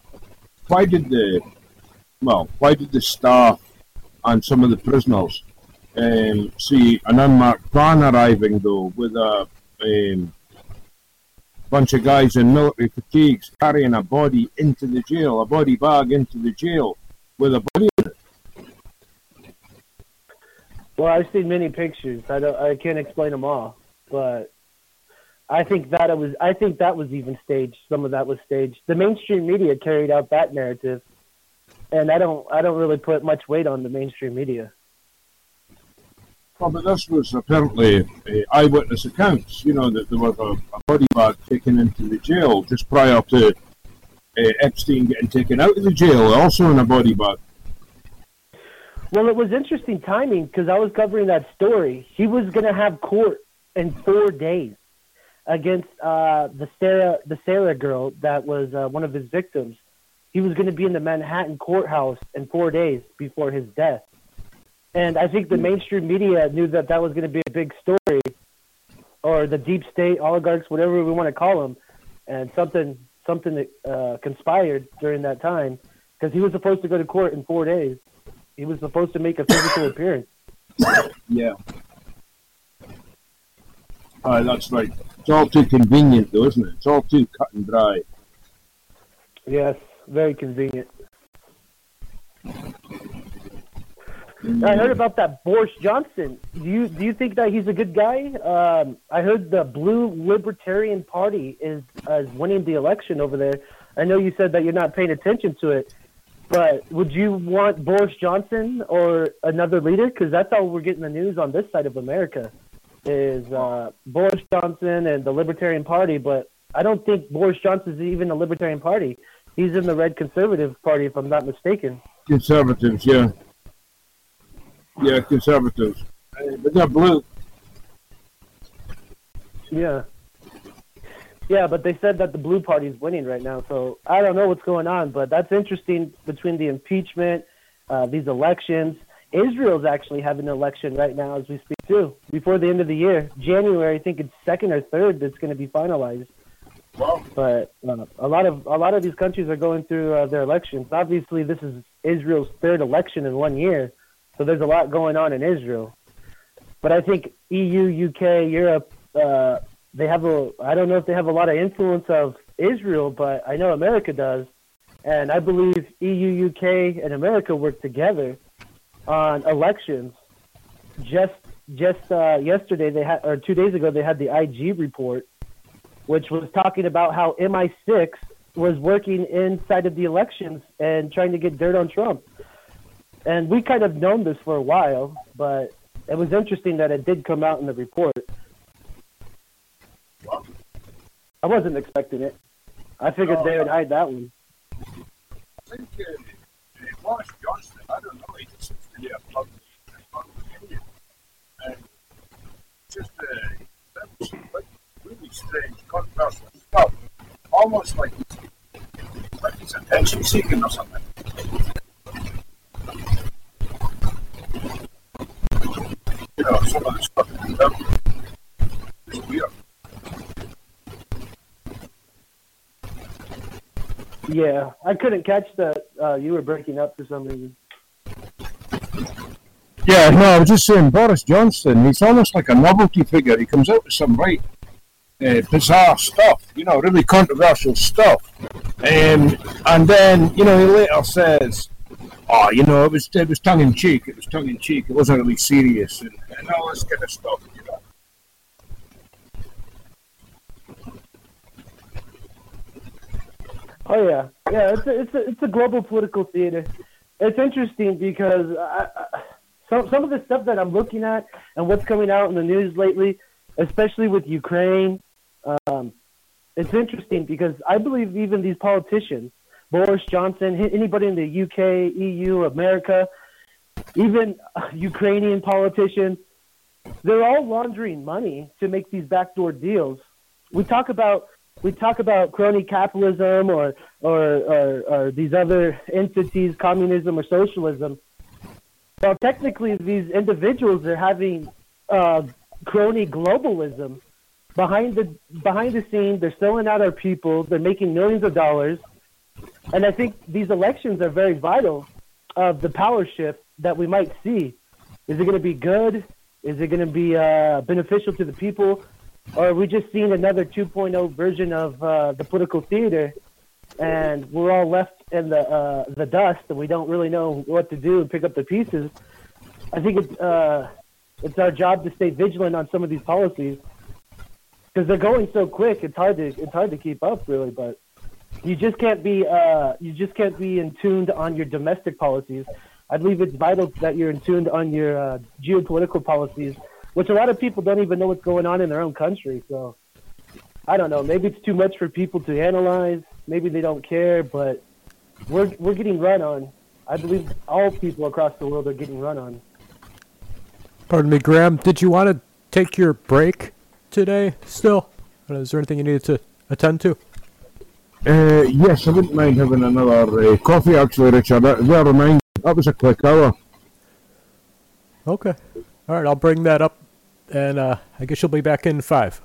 Why did the well? Why did the staff and some of the prisoners um, see an unmarked van arriving though with a um, bunch of guys in military fatigues carrying a body into the jail, a body bag into the jail with a body in it. Well, I've seen many pictures. I don't. I can't explain them all, but I think that it was. I think that was even staged. Some of that was staged. The mainstream media carried out that narrative, and I don't. I don't really put much weight on the mainstream media. Well, but this was apparently uh, eyewitness accounts. You know that there was a, a body bag taken into the jail just prior to uh, Epstein getting taken out of the jail, also in a body bag. Well, it was interesting timing because I was covering that story. He was going to have court in four days against uh, the Sarah, the Sarah girl that was uh, one of his victims. He was going to be in the Manhattan courthouse in four days before his death. And I think the mainstream media knew that that was going to be a big story, or the deep state oligarchs, whatever we want to call them, and something something uh, conspired during that time because he was supposed to go to court in four days. He was supposed to make a physical appearance. Yeah. Uh, that's right. It's all too convenient, though, isn't it? It's all too cut and dry. Yes, very convenient. I heard about that Boris Johnson. Do you do you think that he's a good guy? Um, I heard the Blue Libertarian Party is uh, is winning the election over there. I know you said that you're not paying attention to it, but would you want Boris Johnson or another leader? Because that's how we're getting the news on this side of America, is uh, Boris Johnson and the Libertarian Party. But I don't think Boris Johnson is even a Libertarian Party. He's in the Red Conservative Party, if I'm not mistaken. Conservatives, yeah. Yeah, conservatives. Uh, but they're blue. Yeah. Yeah, but they said that the Blue Party is winning right now, so I don't know what's going on, but that's interesting between the impeachment, uh, these elections. Israel's actually having an election right now as we speak, too, before the end of the year. January, I think it's second or third that's going to be finalized. Wow. But uh, a lot of a lot of these countries are going through uh, their elections. Obviously, this is Israel's third election in one year, so there's a lot going on in Israel. But I think E U, U K, Europe, uh, they have a, I don't know if they have a lot of influence of Israel, but I know America does. And I believe E U, U K, and America work together on elections. Just just uh, yesterday, they had, or two days ago, they had the I G report, which was talking about how M I six was working inside of the elections and trying to get dirt on Trump. And we kind of known this for a while, but it was interesting that it did come out in the report. I wasn't expecting it. I figured No, they would no. hide that one. I think uh, uh, Boris Johnson, I don't know, he just seems to be a public, public opinion. And just uh, that was like really strange, controversial stuff. Almost like he's, like he's attention seeking or something. You know, some of the stuff that he's done is weird. Yeah, I couldn't catch that. Uh, you were breaking up for some reason. Yeah, no, I was just saying, Boris Johnson, he's almost like a novelty figure. He comes out with some right uh, bizarre stuff, you know, really controversial stuff. Um, and then, you know, he later says, oh, you know, it was it was tongue-in-cheek, it was tongue-in-cheek, it wasn't really serious, and, and all this kind of stuff, you know. Oh yeah, yeah. It's a, it's a, it's a global political theater. It's interesting because I, I, some some of the stuff that I'm looking at and what's coming out in the news lately, especially with Ukraine, um, it's interesting because I believe even these politicians, Boris Johnson, anybody in the U K, E U, America, even Ukrainian politicians, they're all laundering money to make these backdoor deals. We talk about we talk about crony capitalism or or, or or these other entities, communism or socialism. Well, technically, these individuals are having uh, crony globalism behind the behind the scene. They're selling out our people. They're making millions of dollars. And I think these elections are very vital of the power shift that we might see. Is it going to be good? Is it going to be uh, beneficial to the people? Or are we just seeing another two point oh version of uh, the political theater, and we're all left in the uh, the dust, and we don't really know what to do and pick up the pieces? I think it's uh, it's our job to stay vigilant on some of these policies because they're going so quick. It's hard to it's hard to keep up, really. But you just can't be uh, you just can't be in tuned on your domestic policies. I believe it's vital that you're in tuned on your uh, geopolitical policies, which a lot of people don't even know what's going on in their own country. So I don't know. Maybe it's too much for people to analyze. Maybe they don't care, but we're we're getting run on. I believe all people across the world are getting run on. Pardon me, Graham. Did you want to take your break today still? Is there anything you needed to attend to? Uh, yes, I wouldn't mind having another uh, coffee, actually, Richard. That, bear in mind, that was a quick hour. Okay. All right, I'll bring that up, and uh, I guess you'll be back in five.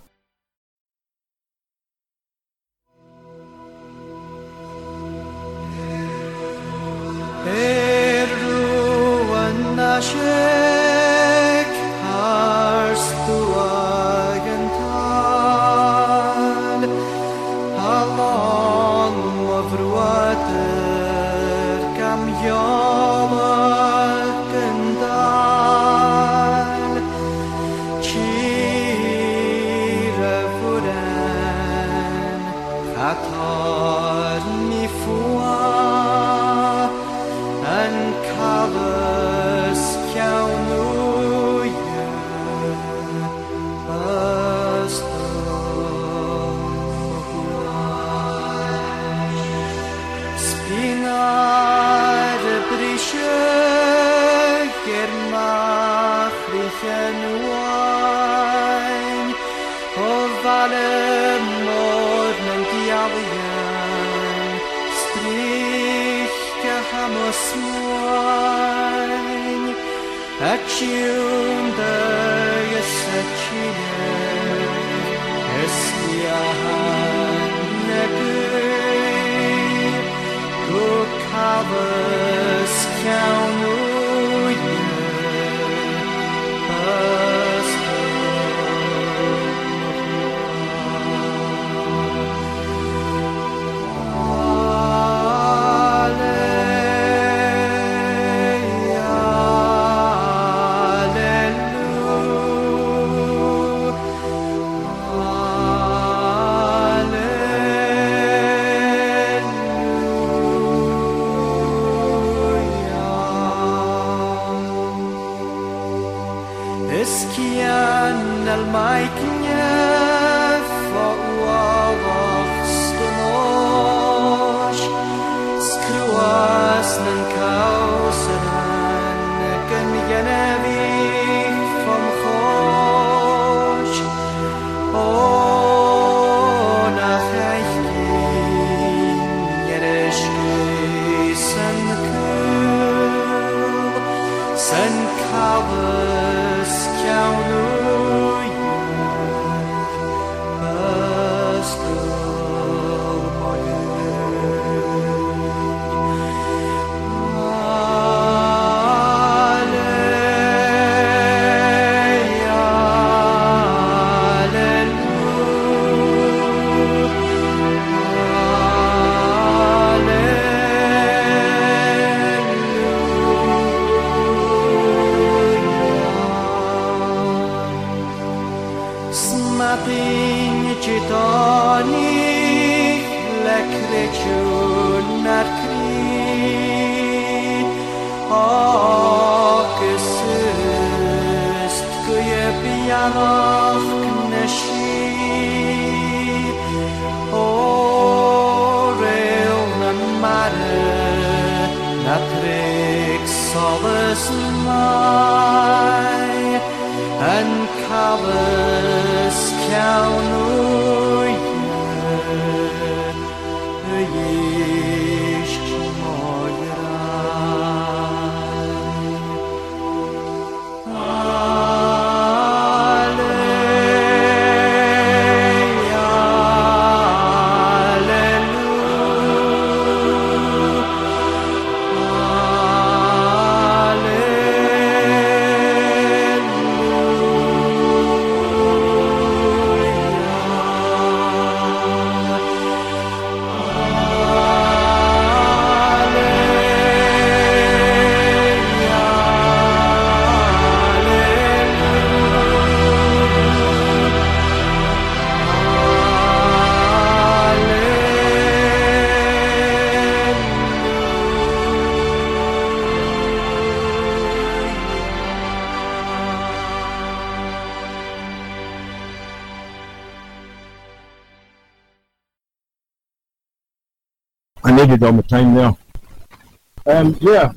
I needed all my time there. Um, yeah,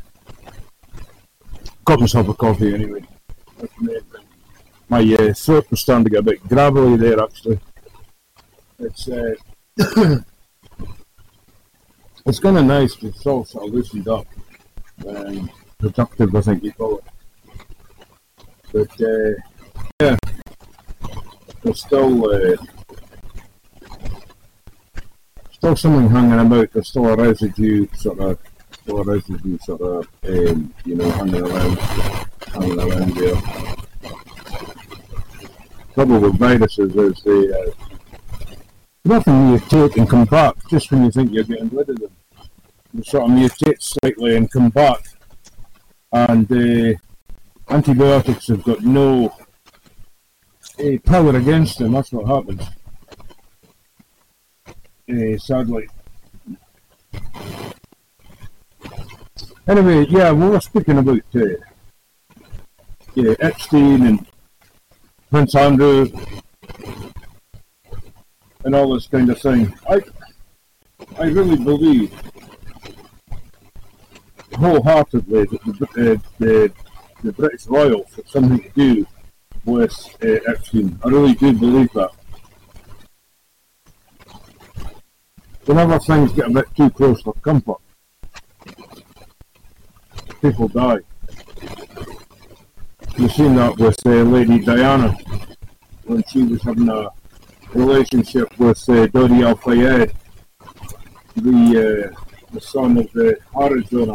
got myself a coffee anyway. My uh, throat was starting to get a bit gravelly there, actually. It's uh, it's kind of nice to sort of loosened up. Um, productive, I think you call it. But uh, yeah, there's still uh, still something hanging about. There's still a residue, sort of, still a residue, sort of, um, you know, hanging around, hanging around there. Trouble with viruses is they uh, nothing you take and come back just when you think you're getting rid of them. They sort of mutate slightly and come back, and uh, antibiotics have got no uh, power against them. That's what happens. Uh, sadly. Anyway, yeah, we were speaking about uh, yeah, Epstein and Prince Andrew and all this kind of thing. I, I really believe wholeheartedly that the, uh, the, the British royals have something to do with uh, Epstein. I really do believe that. Whenever things get a bit too close for comfort, people die. You've seen that with uh, Lady Diana when she was having a relationship with uh, Dodi Al-Fayed, the uh, the son of the Harrods owner.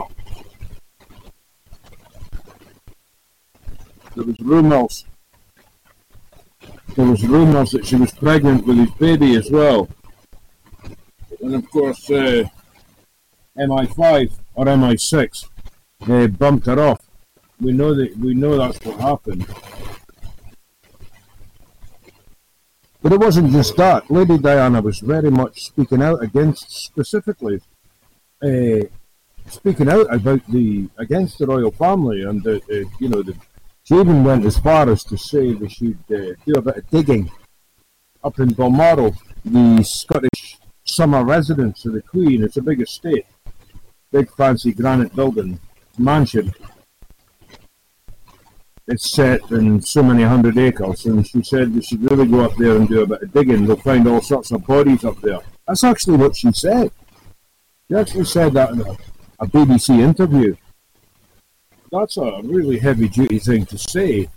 There was rumours. There was rumours that she was pregnant with his baby as well. And of course, uh, M I five or M I six uh, bumped her off. We know that we know that's what happened. But it wasn't just that. Lady Diana was very much speaking out against, specifically, uh, speaking out about the against the royal family, and the, uh, you know, the, she even went as far as to say they should uh, do a bit of digging up in Balmoral, the Scottish summer residence of the Queen. It's a big estate, big fancy granite building, mansion. It's set in so many hundred acres, and she said we should really go up there and do a bit of digging. They'll find all sorts of bodies up there. That's actually what she said. She actually said that in a, a B B C interview. That's a really heavy-duty thing to say.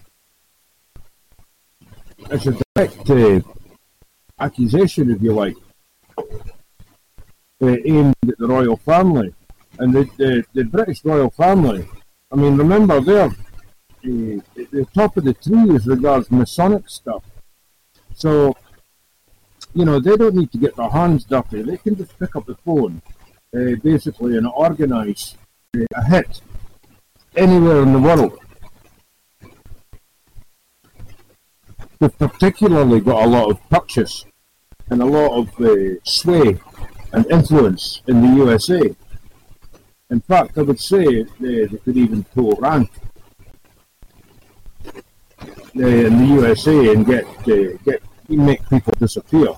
It's a direct uh, accusation, if you like, uh, aimed at the royal family. And the, the, the British royal family, I mean, remember, they're Uh, at the top of the tree as regards Masonic stuff. So, you know, they don't need to get their hands dirty. They can just pick up the phone, uh, basically, and organise uh, a hit anywhere in the world. They've particularly got a lot of purchase and a lot of uh, sway and influence in the U S A. In fact, I would say they, they could even pull rank Uh, in the U S A and get uh, get make people disappear.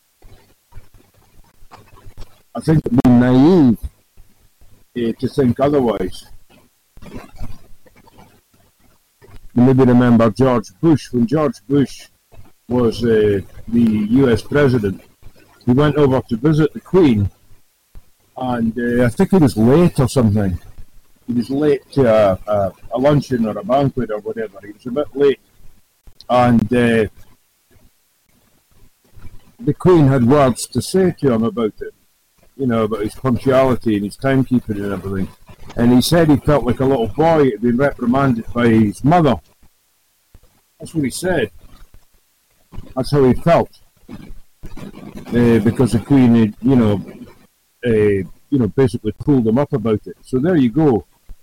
I think it'd be naive uh, to think otherwise. You maybe remember George Bush. When George Bush was uh, the U S president, he went over to visit the Queen, and uh, I think he was late or something. He was late to a, a, a luncheon or a banquet or whatever. He was a bit late. And uh, the Queen had words to say to him about it, you know, about his punctuality and his timekeeping and everything. And he said he felt like a little boy had been reprimanded by his mother. That's what he said. That's how he felt. Uh, because the Queen had, you know, uh, you know, basically pulled him up about it. So there you go.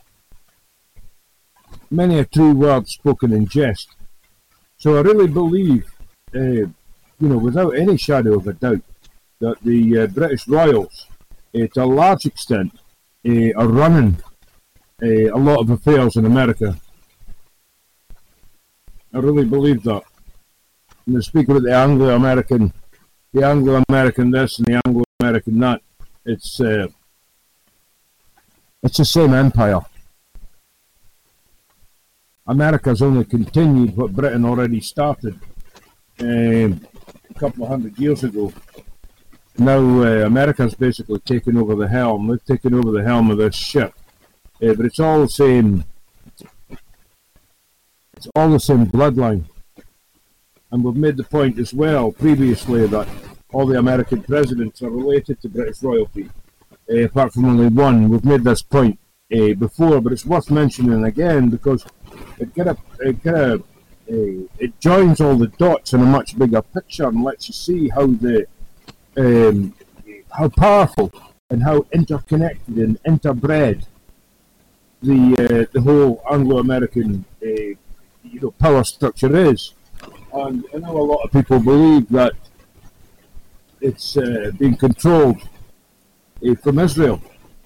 Many a true word spoken in jest. So I really believe, uh, you know, without any shadow of a doubt, that the uh, British royals, uh, to a large extent, uh, are running uh, a lot of affairs in America. I really believe that. And they speak about the Anglo-American, the Anglo-American this and the Anglo-American that. It's uh, it's the same empire. America's only continued what Britain already started um, a couple of hundred years ago. Now uh, America's basically taken over the helm. They've taken over the helm of this ship. Uh, but it's all the same. It's all the same bloodline. And we've made the point as well previously that all the American presidents are related to British royalty, uh, apart from only one. We've made this point uh, before, but it's worth mentioning again because it kind of it kind of uh, it joins all the dots in a much bigger picture and lets you see how the um, how powerful and how interconnected and interbred the uh, the whole Anglo-American uh, you know power structure is. And I know a lot of people believe that it's uh, being controlled uh, from Israel.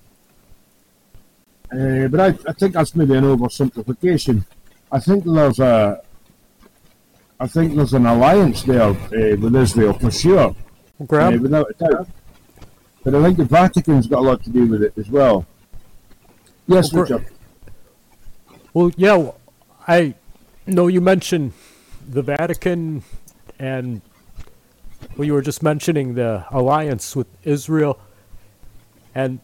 Uh, but I, I think that's maybe an oversimplification. I think there's a, I think there's an alliance there uh, with Israel for sure, uh, without a doubt. But I think the Vatican's got a lot to do with it as well. Yes, well, Richard. Well, yeah, I know you mentioned the Vatican, and well, you were just mentioning the alliance with Israel, and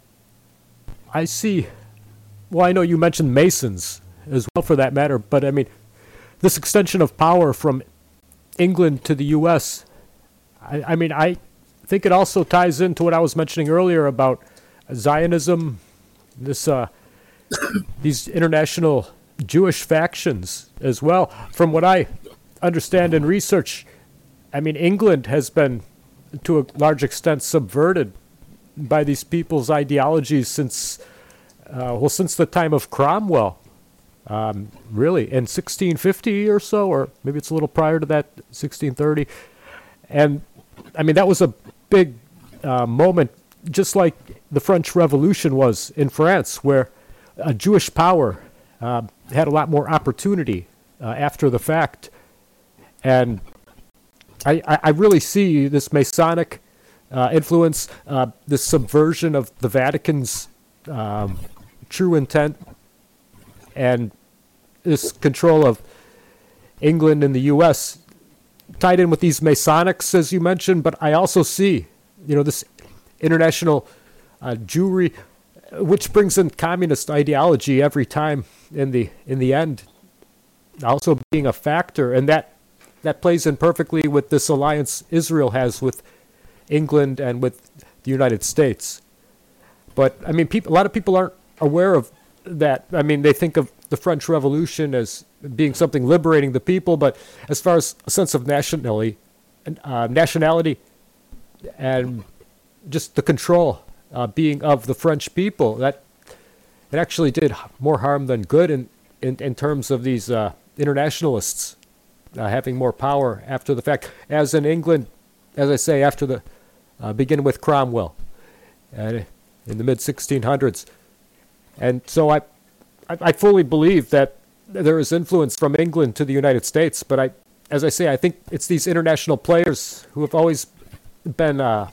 I see. Well, I know you mentioned Masons as well, for that matter, but I mean, this extension of power from England to the U S, I, I mean, I think it also ties into what I was mentioning earlier about Zionism, this, uh, these international Jewish factions as well. From what I understand in research, I mean, England has been, to a large extent, subverted by these people's ideologies since. Uh, well, since the time of Cromwell, um, really, in sixteen fifty or so, or maybe it's a little prior to that, sixteen thirty. And, I mean, that was a big uh, moment, just like the French Revolution was in France, where a Jewish power uh, had a lot more opportunity uh, after the fact. And I, I, I really see this Masonic uh, influence, uh, this subversion of the Vatican's um, true intent, and this control of England and the U S tied in with these Masonics, as you mentioned. But I also see, you know, this international uh, Jewry, which brings in communist ideology every time in the in the end, also being a factor, and that that plays in perfectly with this alliance Israel has with England and with the United States. But I mean, people, a lot of people aren't aware of that. I mean, they think of the French Revolution as being something liberating the people, but as far as a sense of nationality, uh, nationality, and just the control uh, being of the French people, that it actually did more harm than good in in, in terms of these uh, internationalists uh, having more power after the fact. As in England, as I say, after the uh, begin with Cromwell, uh, in the mid sixteen hundreds. And so I, I I fully believe that there is influence from England to the United States, but I, as I say, I think it's these international players who have always been uh,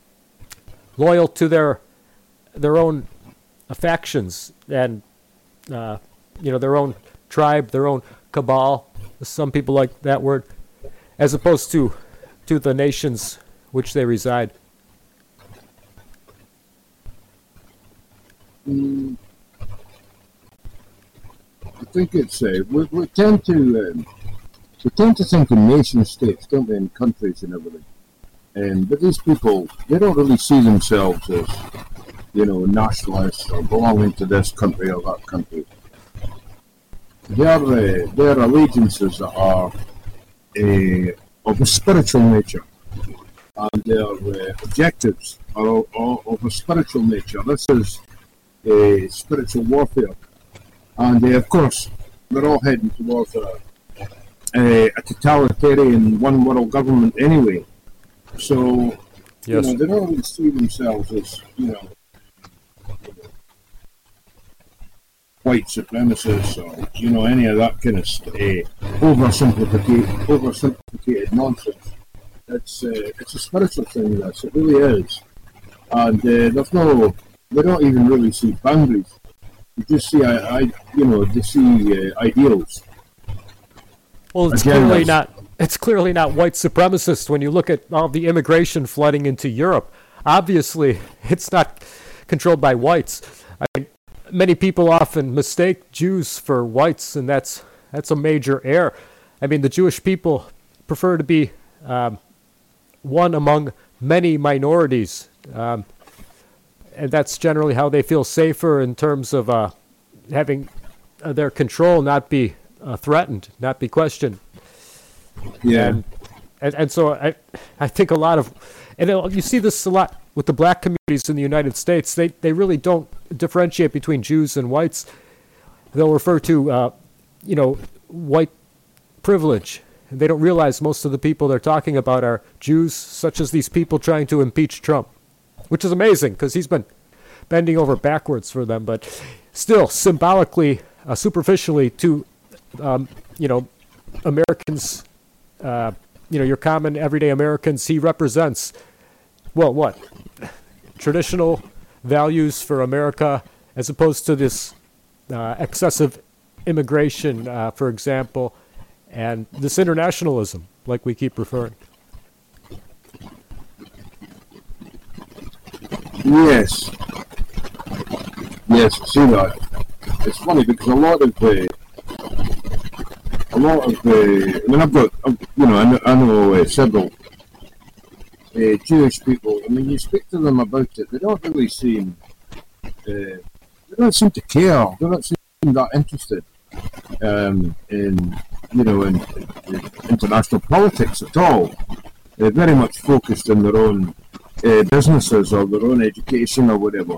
loyal to their their own uh, factions and uh, you know, their own tribe, their own cabal. Some people like that word, as opposed to to the nations which they reside. Mm. I think it's uh, we, we tend to um, we tend to think in nation states, don't we, in countries and everything. Um, but these people, they don't really see themselves as, you know, nationalists or belonging to this country or that country. Their uh, their allegiances are uh, of a spiritual nature, and their uh, objectives are of, of a spiritual nature. This is uh, spiritual warfare. And uh, of course, we're all heading towards a, a, a totalitarian one world government anyway. So, yes. you know, they don't really see themselves as, you know, white supremacists or, you know, any of that kind of uh, oversimplificated, oversimplificated nonsense. It's, uh, it's a spiritual thing, this. It really is. and uh, there's no, they don't even really see boundaries. You just see, I, I you know, they see uh, ideals. Well, it's Again, clearly that's- not. It's clearly not white supremacist when you look at all the immigration flooding into Europe. Obviously, it's not controlled by whites. I mean, many people often mistake Jews for whites, and that's that's a major error. I mean, the Jewish people prefer to be um, one among many minorities, um, and that's generally how they feel safer in terms of uh, having uh, their control not be uh, threatened, not be questioned. Yeah. And, and and so I I think a lot of, and you see this a lot with the black communities in the United States. They they really don't differentiate between Jews and whites. They'll refer to uh, you know white privilege. They don't realize most of the people they're talking about are Jews, such as these people trying to impeach Trump, which is amazing because he's been bending over backwards for them. But still, symbolically, uh, superficially, to um, you know Americans. Uh, you know, your common everyday Americans, he represents, well, what? Traditional values for America as opposed to this uh, excessive immigration, uh, for example, and this internationalism, like we keep referring. Yes. Yes, I see that. It's funny because a lot of the, a lot of the, I mean, I've got, I've, you know, I know, I know uh, several uh, Jewish people. I mean, you speak to them about it, they don't really seem, uh, they don't seem to care. They don't seem that interested um, in, you know, in, in, in international politics at all. They're very much focused on their own uh, businesses or their own education or whatever.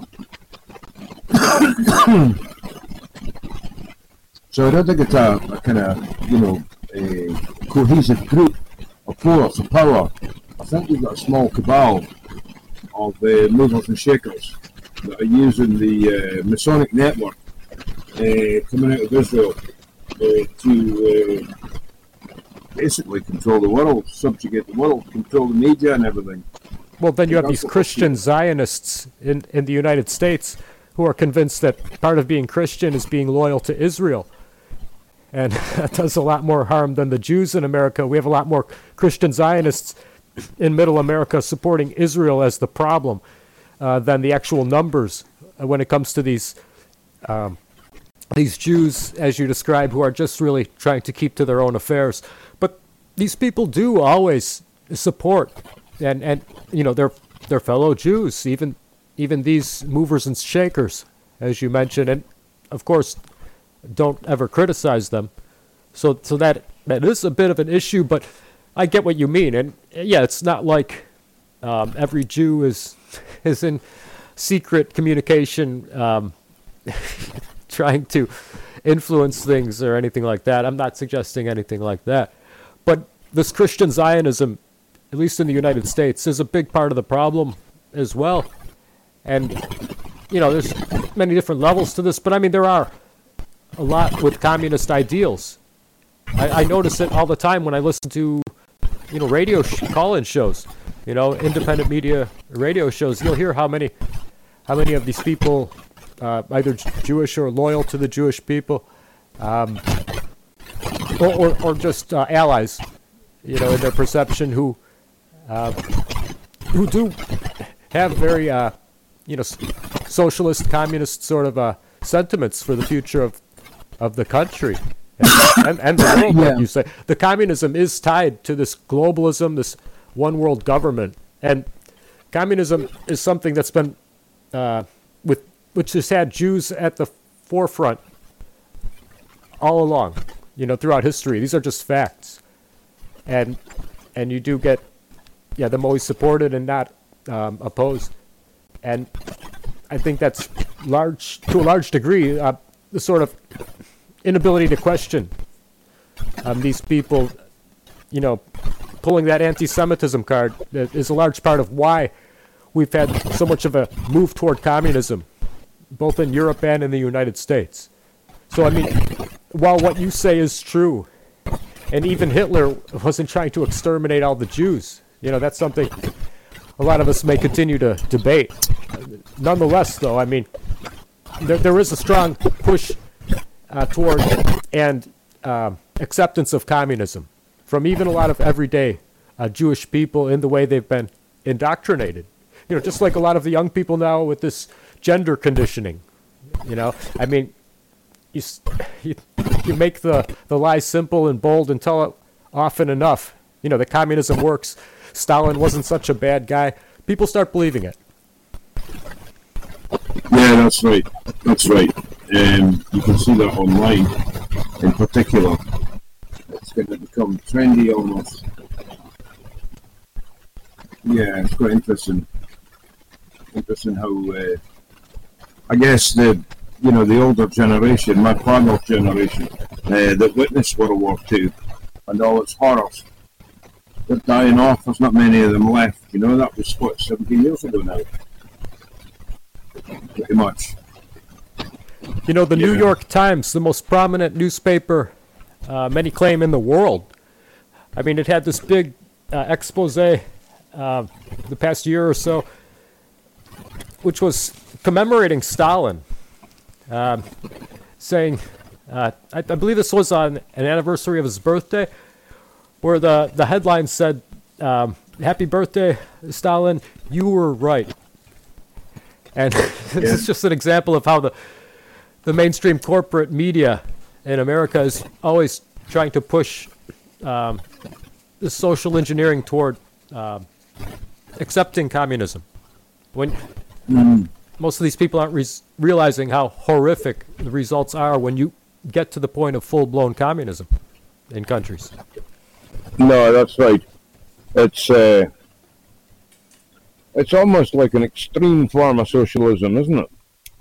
So I don't think it's a, a kind of, you know, a cohesive group of force of power. I think you've got a small cabal of uh, movers and shakers that are using the uh, Masonic network uh, coming out of Israel uh, to uh, basically control the world, subjugate the world, control the media and everything. Well, then you have That's these what Christian we- Zionists in, in the United States who are convinced that part of being Christian is being loyal to Israel. And that does a lot more harm than the Jews in America. We have a lot more Christian Zionists in Middle America supporting Israel as the problem uh, than the actual numbers uh, when it comes to these um, these Jews, as you describe, who are just really trying to keep to their own affairs. But these people do always support and, and you know their their fellow Jews, even even these movers and shakers, as you mentioned, and of course don't ever criticize them. So so that that is a bit of an issue, but I get what you mean. And yeah, it's not like um, every Jew is is in secret communication um, trying to influence things or anything like that. I'm not suggesting anything like that. But this Christian Zionism, at least in the United States, is a big part of the problem as well. And, you know, there's many different levels to this, but I mean, there are a lot with communist ideals. I, I notice it all the time when I listen to, you know, radio sh- call-in shows, you know, independent media radio shows. You'll hear how many, how many of these people, uh, either J- Jewish or loyal to the Jewish people, um, or, or, or just uh, allies, you know, in their perception, who, uh, who do have very, uh, you know, s- socialist, communist sort of uh, sentiments for the future of of the country and, and, and the world, Yeah. like you say. The communism is tied to this globalism, this one world government, and communism is something that's been uh, with which has had Jews at the forefront all along, you know, throughout history. These are just facts, and and you do get, yeah, them always supported and not um, opposed, and I think that's large to a large degree uh, the sort of inability to question um, these people, you know, pulling that anti-Semitism card is a large part of why we've had so much of a move toward communism, both in Europe and in the United States. So, I mean, while what you say is true, and even Hitler wasn't trying to exterminate all the Jews, you know, that's something a lot of us may continue to debate. Nonetheless, though, I mean, there, there is a strong push uh, toward and uh, acceptance of communism from even a lot of everyday uh, Jewish people in the way they've been indoctrinated. You know, just like a lot of the young people now with this gender conditioning. You know, I mean, you you, you make the, the lie simple and bold and tell it often enough. You know, that communism works. Stalin wasn't such a bad guy. People start believing it. Yeah, that's right. That's right. Um, you can see that online, in particular. It's going to become trendy almost. Yeah, it's quite interesting. Interesting how, uh, I guess the, you know, the older generation, my father's generation, uh, that witnessed World War Two and all its horrors, they're dying off. There's not many of them left. You know, that was what, seventeen years ago now. Pretty much. You know, the Yeah. New York Times, the most prominent newspaper, uh, many claim in the world. I mean, it had this big uh, expose uh, the past year or so, which was commemorating Stalin, um, saying, uh, I, I believe this was on an anniversary of his birthday, where the, the headline said, um, "Happy birthday, Stalin, you were right." And this Yeah. is just an example of how the the mainstream corporate media in America is always trying to push um, the social engineering toward um, accepting communism. When Mm. most of these people aren't re- realizing how horrific the results are when you get to the point of full-blown communism in countries. No, that's right. It's uh, it's almost like an extreme form of socialism, isn't it?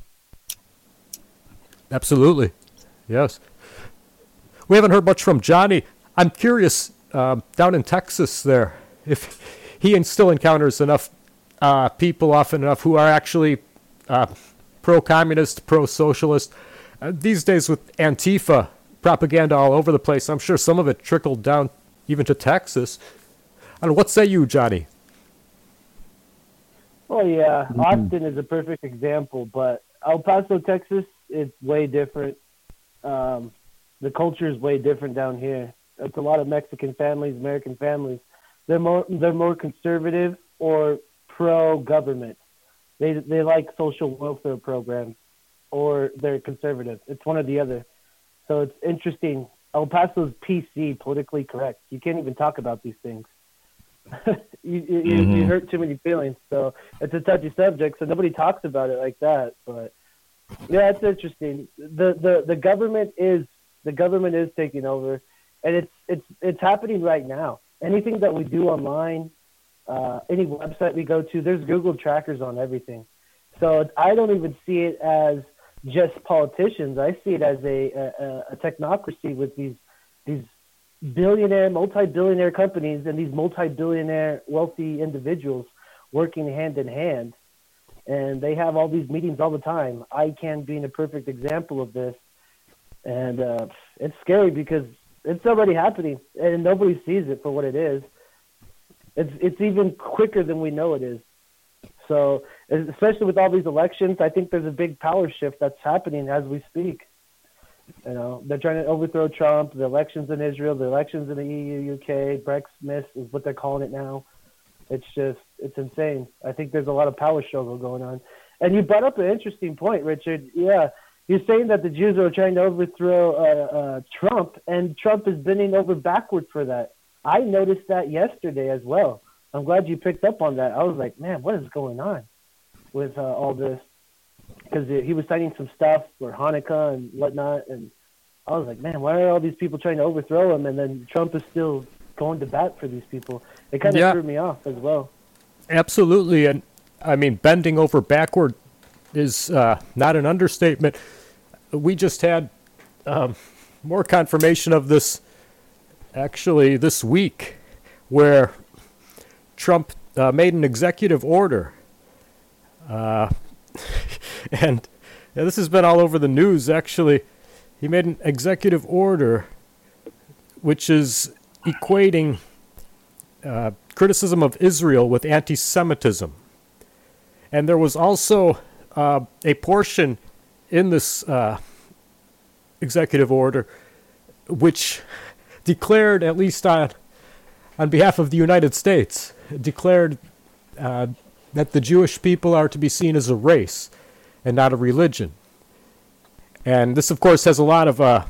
Absolutely. Yes. We haven't heard much from Johnny. I'm curious, um, down in Texas there, if he and still encounters enough uh, people often enough who are actually uh, pro-communist, pro-socialist. Uh, these days with Antifa propaganda all over the place, I'm sure some of it trickled down even to Texas. And what say you, Johnny? Oh yeah, Austin is a perfect example, but El Paso, Texas, it's way different. Um, the culture is way different down here. It's a lot of Mexican families, American families. They're more they're more conservative or pro-government. They they like social welfare programs, or they're conservative. It's one or the other. So it's interesting. El Paso's P C, politically correct. You can't even talk about these things. you, you, Mhm. you hurt too many feelings. So it's a touchy subject. So nobody talks about it like that. But yeah, it's interesting. The the the government is the government is taking over, and it's it's it's happening right now. Anything that we do online, uh, any website we go to, there's Google trackers on everything. So it's, I don't even see it as just politicians. I see it as a, a, a technocracy with these these billionaire, multi-billionaire companies and these multi-billionaire wealthy individuals working hand in hand. And they have all these meetings all the time. ICANN being a perfect example of this. And uh, it's scary because it's already happening, and nobody sees it for what it is. It's it's even quicker than we know it is. So, especially with all these elections, I think there's a big power shift that's happening as we speak. You know, they're trying to overthrow Trump, the elections in Israel, the elections in the E U, U K, Brexit is what they're calling it now. It's just, it's insane. I think there's a lot of power struggle going on. And you brought up an interesting point, Richard. Yeah, you're saying that the Jews are trying to overthrow uh, uh, Trump, and Trump is bending over backwards for that. I noticed that yesterday as well. I'm glad you picked up on that. I was like, man, what is going on with uh, all this? Because he was citing some stuff for Hanukkah and whatnot, and I was like, man, why are all these people trying to overthrow him? And then Trump is still going to bat for these people. It kind of Yeah. threw me off as well. Absolutely. And I mean, bending over backward is uh, not an understatement. We just had um, more confirmation of this actually this week, where Trump uh, made an executive order. Uh, and yeah, this has been all over the news, actually. He made an executive order which is equating uh, criticism of Israel with anti-Semitism. And there was also uh, a portion in this uh, executive order which declared, at least on, on behalf of the United States, declared uh, that the Jewish people are to be seen as a race and not a religion. And this, of course, has a lot of uh,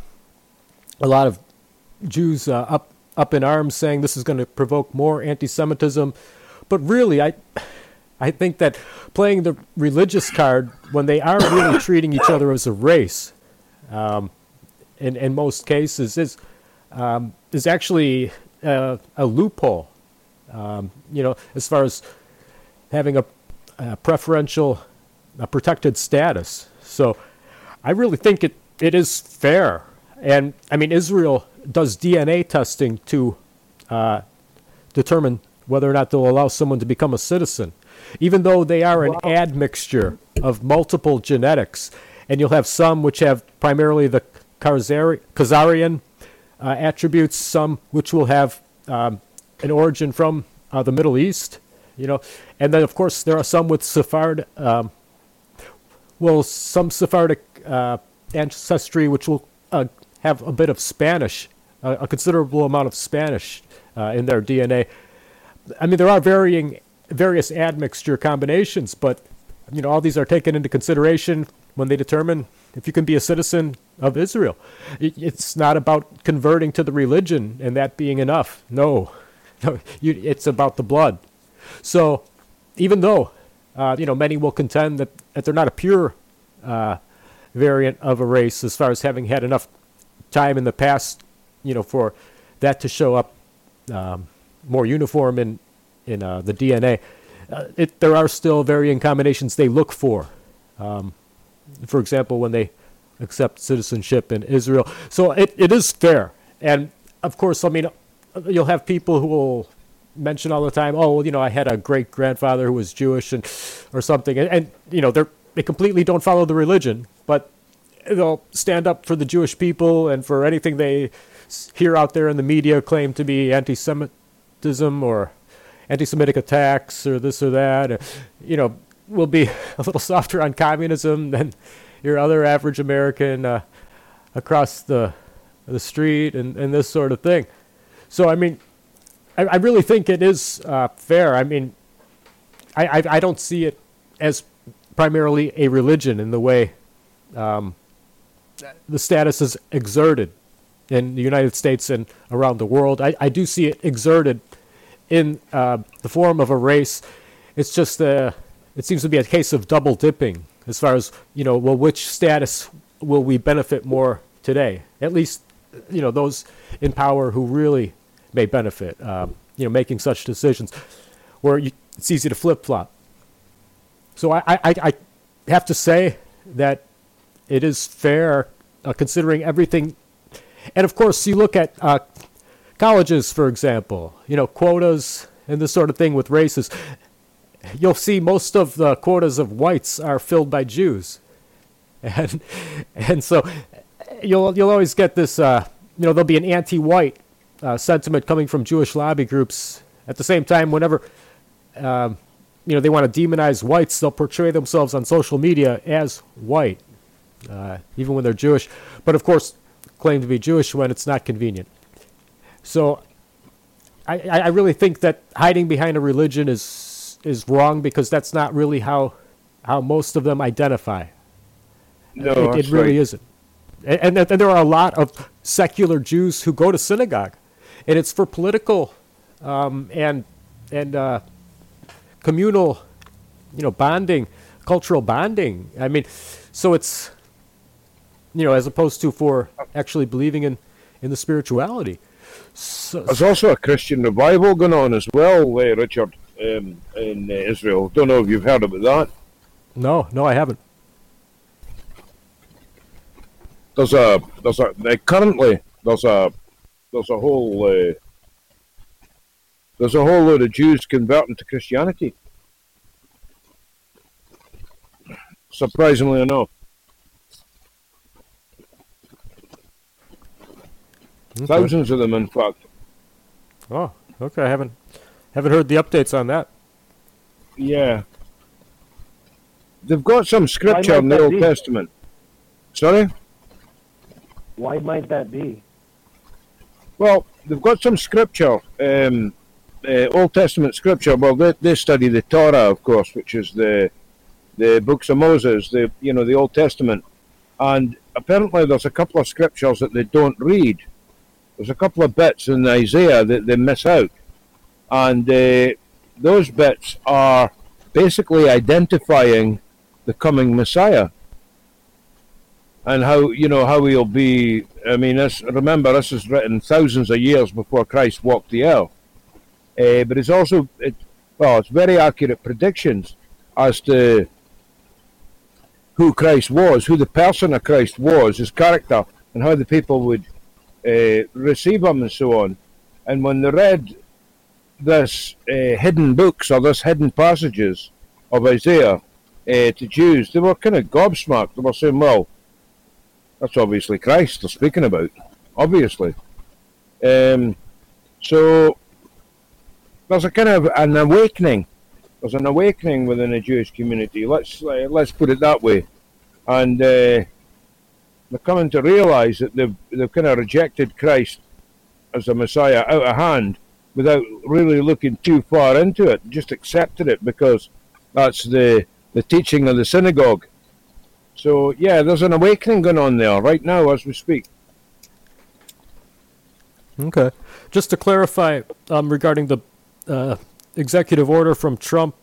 a lot of Jews uh, up up in arms, saying this is going to provoke more anti-Semitism. But really, I I think that playing the religious card when they are really treating each other as a race, um, in in most cases, is um, is actually uh, a loophole. Um, you know, as far as having a, a preferential, a protected status. So I really think it, it is fair. And, I mean, Israel does D N A testing to uh, determine whether or not they'll allow someone to become a citizen, even though they are an admixture of multiple genetics. And you'll have some which have primarily the Khazari, Khazarian uh, attributes, some which will have um, an origin from uh, the Middle East, you know. And then, of course, there are some with Sephard, um, well, some Sephardic uh, ancestry, which will uh, have a bit of Spanish, uh, a considerable amount of Spanish uh, in their D N A. I mean, there are varying, various admixture combinations, but, you know, all these are taken into consideration when they determine if you can be a citizen of Israel. It, it's not about converting to the religion and that being enough. No, no you, it's about the blood. So even though, uh, you know, many will contend that, that they're not a pure uh, variant of a race as far as having had enough time in the past, you know, for that to show up um, more uniform in, in uh, the D N A, uh, it, there are still varying combinations they look for. Um, for example, when they accept citizenship in Israel. So it, it is fair. And, of course, I mean, you'll have people who will mention all the time, oh, well, you know, I had a great-grandfather who was Jewish and or something. And, and you know, they're, they completely don't follow the religion, but they'll stand up for the Jewish people and for anything they hear out there in the media claim to be anti-Semitism or anti-Semitic attacks or this or that. Or, you know, will be a little softer on communism than your other average American uh, across the the street and, and this sort of thing. So, I mean, I, I really think it is uh, fair. I mean, I, I I don't see it as primarily a religion in the way um, the status is exerted in the United States and around the world. I, I do see it exerted in uh, the form of a race. It's just uh, it seems to be a case of double dipping as far as, you know, well, which status will we benefit more today? At least, you know, those in power who really may benefit, um, you know, making such decisions where you, it's easy to flip-flop. So I, I, I have to say that it is fair uh, considering everything. And, of course, you look at uh, colleges, for example, you know, quotas and this sort of thing with races. You'll see most of the quotas of whites are filled by Jews. And and so you'll you'll always get this, uh, you know, there'll be an anti-white uh, sentiment coming from Jewish lobby groups. At the same time, whenever, um, you know, they want to demonize whites, they'll portray themselves on social media as white, uh, even when they're Jewish. But, of course, claim to be Jewish when it's not convenient. So I, I really think that hiding behind a religion is is wrong because that's not really how how most of them identify. No, it, it really right. isn't. And, and, and there are a lot of secular Jews who go to synagogue, and it's for political um, and and uh, communal, you know, bonding, cultural bonding. I mean, so it's, you know, as opposed to for actually believing in, in the spirituality. So, There's also a Christian revival going on as well, uh, Richard, um, in uh, Israel. Don't know if you've heard about that. no, no, I haven't. There's a there's a uh, currently there's a there's a whole uh, there's a whole load of Jews converting to Christianity. Surprisingly enough, Okay. thousands of them, in fact. Oh, okay. I haven't Haven't heard the updates on that. Yeah. They've got some scripture might in the that Old be? Testament. Sorry? Why might that be? Well, they've got some scripture, um, uh, Old Testament scripture. Well, they, they study the Torah, of course, which is the the books of Moses, the you know the Old Testament, and apparently there's a couple of scriptures that they don't read. There's a couple of bits in Isaiah that they miss out, and uh, those bits are basically identifying the coming Messiah. And how you know how he'll be. I mean, this, remember, this is written thousands of years before Christ walked the earth. Uh, but it's also, it, well, it's very accurate predictions as to who Christ was, who the person of Christ was, his character, and how the people would uh, receive him, and so on. And when they read this uh, hidden books or this hidden passages of Isaiah uh, to Jews, they were kind of gobsmacked. They were saying, "Well, that's obviously Christ they're speaking about, obviously." Um, so there's a kind of an awakening. There's an awakening within the Jewish community. Let's uh, let's put it that way, and uh, they're coming to realise that they've they've kind of rejected Christ as a Messiah out of hand without really looking too far into it. Just accepted it because that's the the teaching of the synagogue. So, yeah, there's an awakening going on there right now as we speak. Okay. Just to clarify um, regarding the uh, executive order from Trump,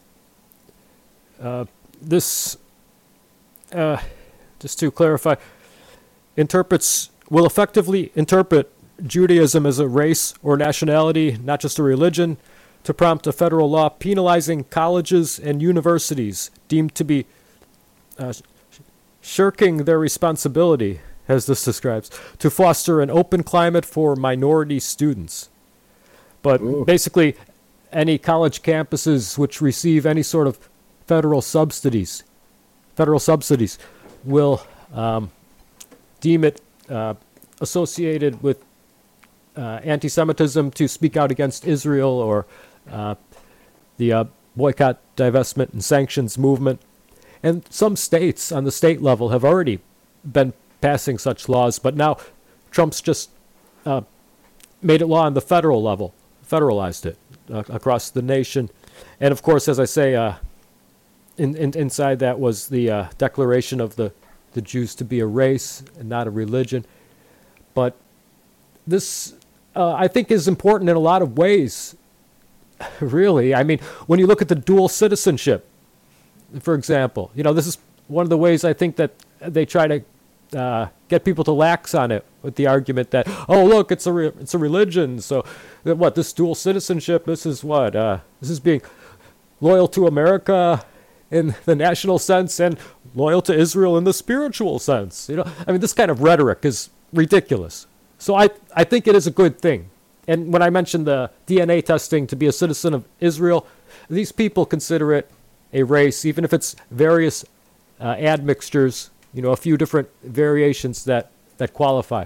uh, this, uh, just to clarify, interprets, will effectively interpret Judaism as a race or nationality, not just a religion, to prompt a federal law penalizing colleges and universities deemed to be uh, shirking their responsibility, as this describes, to foster an open climate for minority students. But Ooh. basically, any college campuses which receive any sort of federal subsidies, federal subsidies, will um, deem it uh, associated with uh, anti-Semitism to speak out against Israel or uh, the uh, boycott, divestment, and sanctions movement. And some states on the state level have already been passing such laws, but now Trump's just uh, made it law on the federal level, federalized it uh, across the nation. And of course, as I say, uh, in, in, inside that was the uh, declaration of the, the Jews to be a race and not a religion. But this, uh, I think, is important in a lot of ways, really. I mean, when you look at the dual citizenship, for example, you know, this is one of the ways I think that they try to uh, get people to lax on it with the argument that, oh, look, it's a re- it's a religion. So, that what, this dual citizenship, this is what? Uh, this is being loyal to America in the national sense and loyal to Israel in the spiritual sense. You know, I mean, this kind of rhetoric is ridiculous. So I, I think it is a good thing. And when I mentioned the D N A testing to be a citizen of Israel, these people consider it a race, even if it's various uh, admixtures, you know, a few different variations that, that qualify.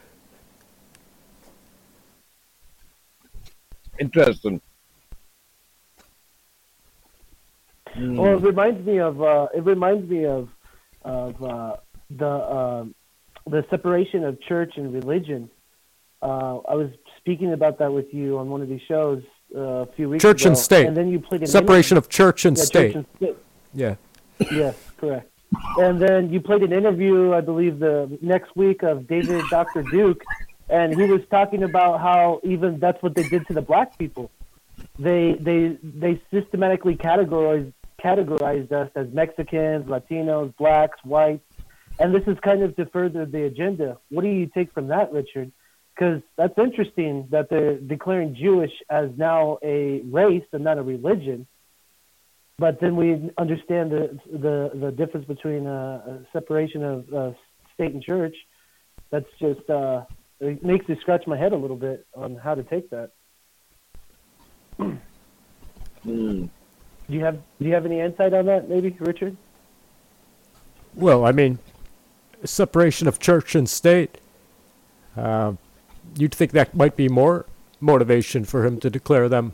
Interesting. Well, it reminds me of uh, it reminds me of of uh, the uh, the separation of church and religion. Uh, I was speaking about that with you on one of these shows uh, a few weeks Church ago. and state. And then you played an Separation of church and yeah, state. Church and state. Yeah. Yes, correct. And then you played an interview, I believe, the next week of David Doctor Duke, and he was talking about how even that's what they did to the black people. They they they systematically categorized categorized us as Mexicans, Latinos, blacks, whites, and this is kind of to further the agenda. What do you take from that, Richard? Because that's interesting that they're declaring Jewish as now a race and not a religion. But then we understand the the, the difference between uh, a separation of uh, state and church. That's just uh, it makes me scratch my head a little bit on how to take that. Mm. Do you have Do you have any insight on that, maybe, Richard? Well, I mean, separation of church and state. Uh, you'd think that might be more motivation for him to declare them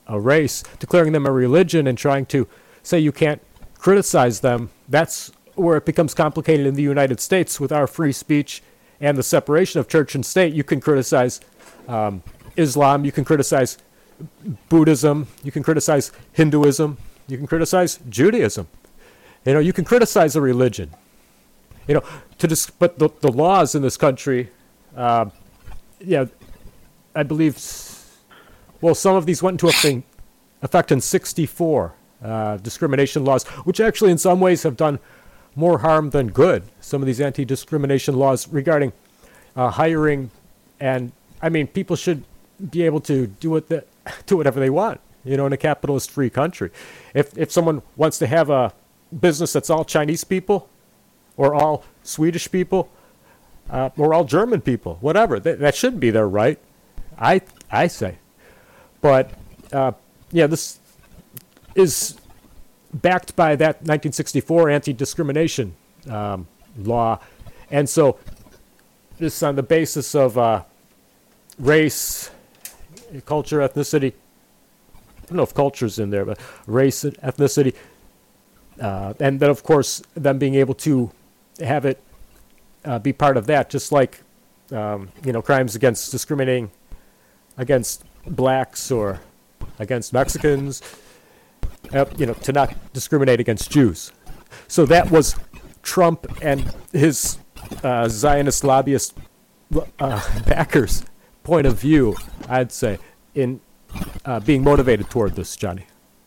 a race, declaring them a religion, and trying to say you can't criticize them. That's where it becomes complicated in the United States with our free speech and the separation of church and state. You can criticize um, Islam, you can criticize Buddhism, you can criticize Hinduism, you can criticize Judaism. You know, you can criticize a religion. You know, to dis- but the, the laws in this country, uh, yeah, I believe, s- well, some of these went into effect, effect in sixty-four, uh, discrimination laws, which actually in some ways have done more harm than good. Some of these anti-discrimination laws regarding uh, hiring, and I mean, people should be able to do what the, do whatever they want, you know, in a capitalist free country. If if someone wants to have a business that's all Chinese people, or all Swedish people, uh, or all German people, whatever, that, that should be their right, I I say. But uh, yeah, this is backed by that nineteen sixty-four anti-discrimination um, law, and so this is on the basis of uh, race, culture, ethnicity. I don't know if culture's in there, but race and ethnicity, uh, and then of course them being able to have it uh, be part of that, just like um, you know, crimes against discriminating against blacks or against Mexicans. Uh, you know, to not discriminate against Jews. So that was Trump and his uh, Zionist lobbyist uh, backers' point of view, I'd say, in uh, being motivated toward this, Johnny.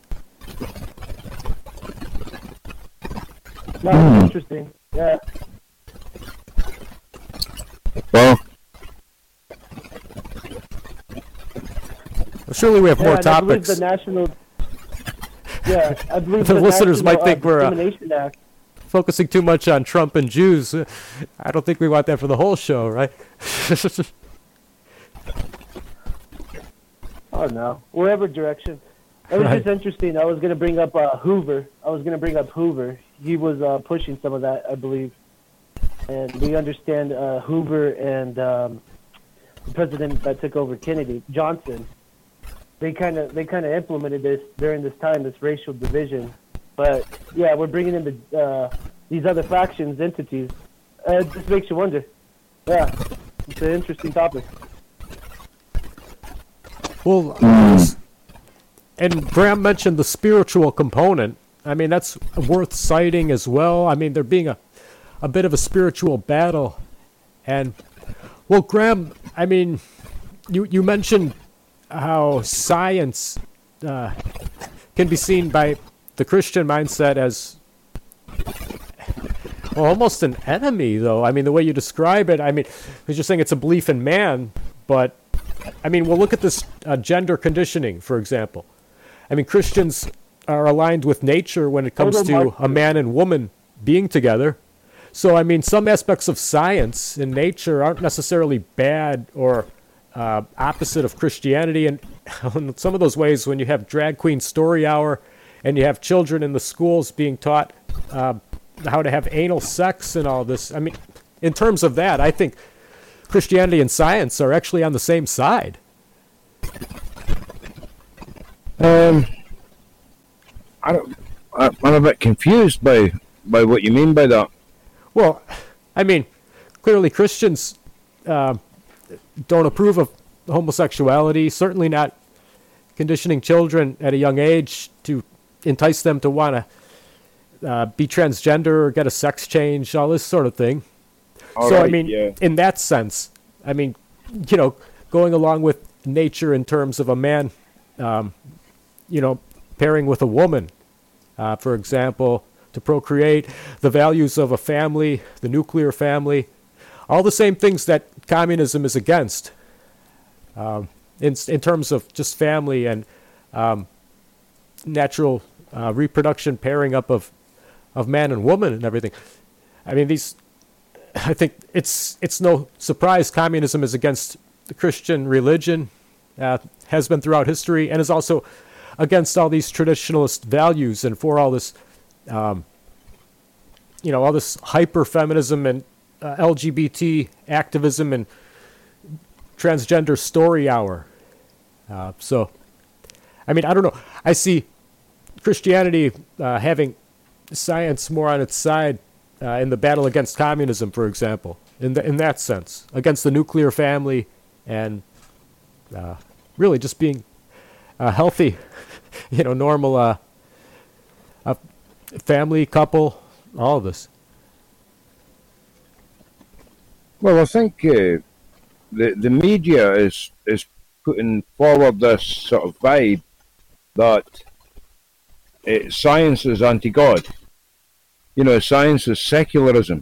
No, interesting. Yeah. Well, Well, surely we have Yeah, more and I believe topics. the national. Yeah, I believe The the, listeners National, might think uh, we're, uh, Discrimination Act. Focusing too much on Trump and Jews. uh, I don't think we want that for the whole show, right? Oh no, wherever direction. It was Right. just interesting. I was going to bring up uh, Hoover. I was going to bring up Hoover. He was uh, pushing some of that, I believe. And we understand uh, Hoover and um, the president that took over Kennedy, Johnson. They kind of they kind of implemented this during this time, this racial division. But yeah, we're bringing in the uh, these other factions, entities. Uh, it just makes you wonder. Yeah, it's an interesting topic. Well, and Graham mentioned the spiritual component. I mean, that's worth citing as well. I mean, there being a, a bit of a spiritual battle. And, well, Graham, I mean, you, you mentioned how science uh, can be seen by the Christian mindset as well, almost an enemy, though. I mean, the way you describe it, I mean, you're just saying it's a belief in man, but I mean, well, look at this uh, gender conditioning, for example. I mean, Christians are aligned with nature when it comes to a man and woman being together. So, I mean, some aspects of science in nature aren't necessarily bad or uh, opposite of Christianity. And in some of those ways, when you have drag queen story hour and you have children in the schools being taught uh, how to have anal sex and all this, I mean, in terms of that, I think Christianity and science are actually on the same side. um, I don't. I, I'm a bit confused by by what you mean by that. Well, I mean, clearly Christians uh, don't approve of homosexuality, certainly not conditioning children at a young age to entice them to want to uh, be transgender or get a sex change, all this sort of thing. All so, I right, mean, yeah. in that sense, I mean, you know, going along with nature in terms of a man, um, you know, pairing with a woman, uh, for example, to procreate, the values of a family, the nuclear family, all the same things that communism is against um, in, in terms of just family and um, natural uh, reproduction, pairing up of, of man and woman and everything. I mean, these... I think it's it's no surprise communism is against the Christian religion, uh, has been throughout history, and is also against all these traditionalist values and for all this, um, you know, all this hyper-feminism and uh, L G B T activism and transgender story hour. Uh, so, I mean, I don't know. I see Christianity uh, having science more on its side uh, in the battle against communism, for example, in the, in that sense, against the nuclear family, and uh, really just being a healthy, you know, normal uh, a family, couple, all of this. Well, I think uh, the the media is is putting forward this sort of vibe that uh, science is anti-God. You know, science is secularism.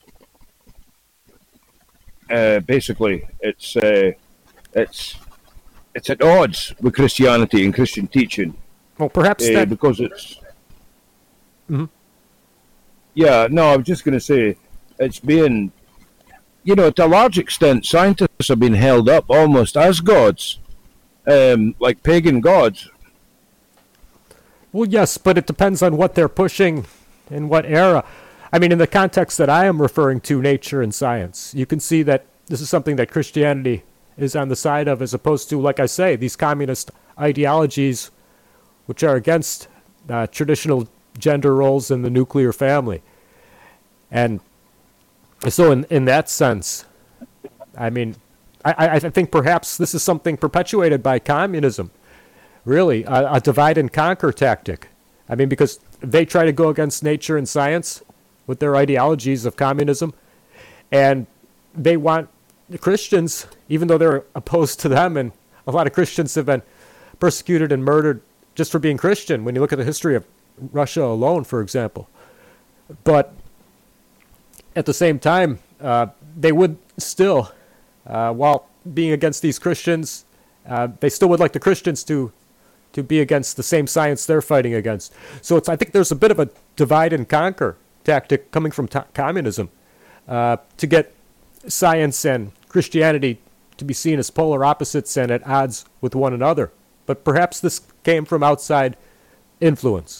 Uh, basically, it's uh, it's it's at odds with Christianity and Christian teaching. Well, perhaps uh, that because it's. Mhm. Yeah, no, I was just going to say it's being. You know, to a large extent, scientists have been held up almost as gods, um, like pagan gods. Well, yes, but it depends on what they're pushing in what era. I mean, in the context that I am referring to, nature and science, you can see that this is something that Christianity is on the side of, as opposed to, like I say, these communist ideologies, which are against uh, traditional gender roles in the nuclear family. And so in, in that sense, I mean, I, I think perhaps this is something perpetuated by communism, really, a, a divide and conquer tactic. I mean, because they try to go against nature and science with their ideologies of communism, and they want the Christians, even though they're opposed to them, and a lot of Christians have been persecuted and murdered just for being Christian, when you look at the history of Russia alone, for example. But at the same time, uh, they would still, uh, while being against these Christians, uh, they still would like the Christians to to be against the same science they're fighting against. So it's, I think there's a bit of a divide and conquer tactic coming from t- communism uh, to get science and Christianity to be seen as polar opposites and at odds with one another. But perhaps this came from outside influence.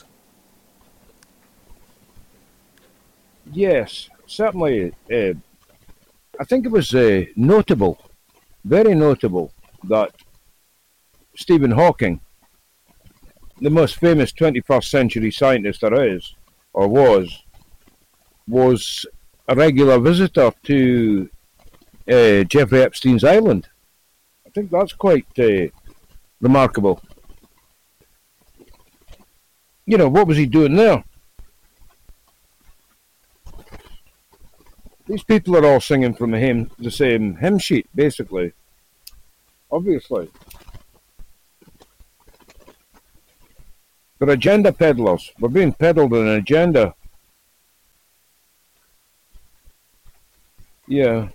Yes, certainly. Uh, I think it was uh, notable, very notable, that Stephen Hawking, the most famous twenty-first century scientist there is, or was, was a regular visitor to uh, Jeffrey Epstein's island. I think that's quite uh, remarkable. You know, what was he doing there? These people are all singing from the, hymn, the same hymn sheet, basically. Obviously. They're agenda peddlers. We're being peddled an agenda. Yeah.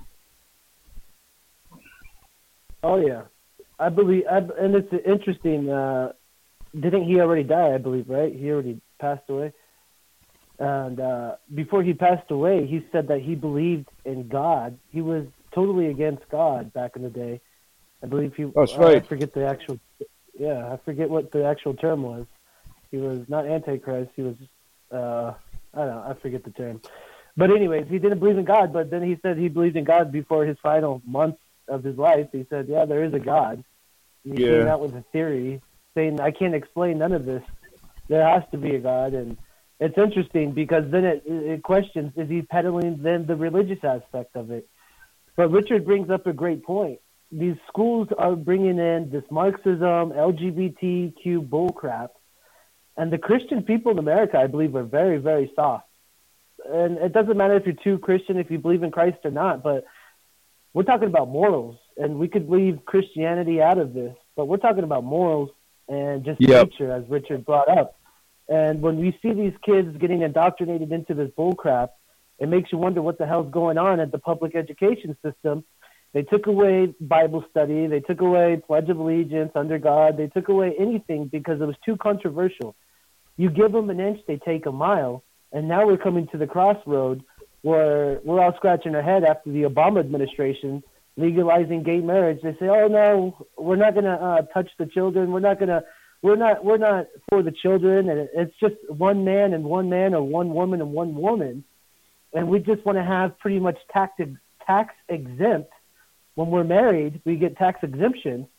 Oh yeah, I believe, I, and it's interesting. Uh, didn't he already die? I believe, right? He already passed away. And uh, before he passed away, he said that he believed in God. He was totally against God back in the day. I believe he. That's uh, right. I forget the actual. Yeah, I forget what the actual term was. He was not Antichrist. He was. Uh, I don't know. I forget the term. But anyways, he didn't believe in God. But then he said he believed in God before his final months of his life. He said, "Yeah, there is a God." And he Yeah. came out with a theory saying, "I can't explain none of this. There has to be a God." And it's interesting because then it, it questions, is he peddling then the religious aspect of it? But Richard brings up a great point. These schools are bringing in this Marxism, L G B T Q bullcrap. And the Christian people in America, I believe, are very, very soft. And it doesn't matter if you're too Christian, if you believe in Christ or not, but we're talking about morals. And we could leave Christianity out of this, but we're talking about morals and just Yep. nature, as Richard brought up. And when we see these kids getting indoctrinated into this bullcrap, it makes you wonder what the hell's going on at the public education system. They took away Bible study. They took away Pledge of Allegiance under God. They took away anything because it was too controversial. You give them an inch, they take a mile. And now we're coming to the crossroad where we're all scratching our head after the Obama administration legalizing gay marriage. They say, oh, no, we're not going to uh, touch the children. We're not going to We're not we're not for the children, and it's just one man and one man, or one woman and one woman, and we just want to have pretty much tax tax exempt. When we're married, we get tax exemption,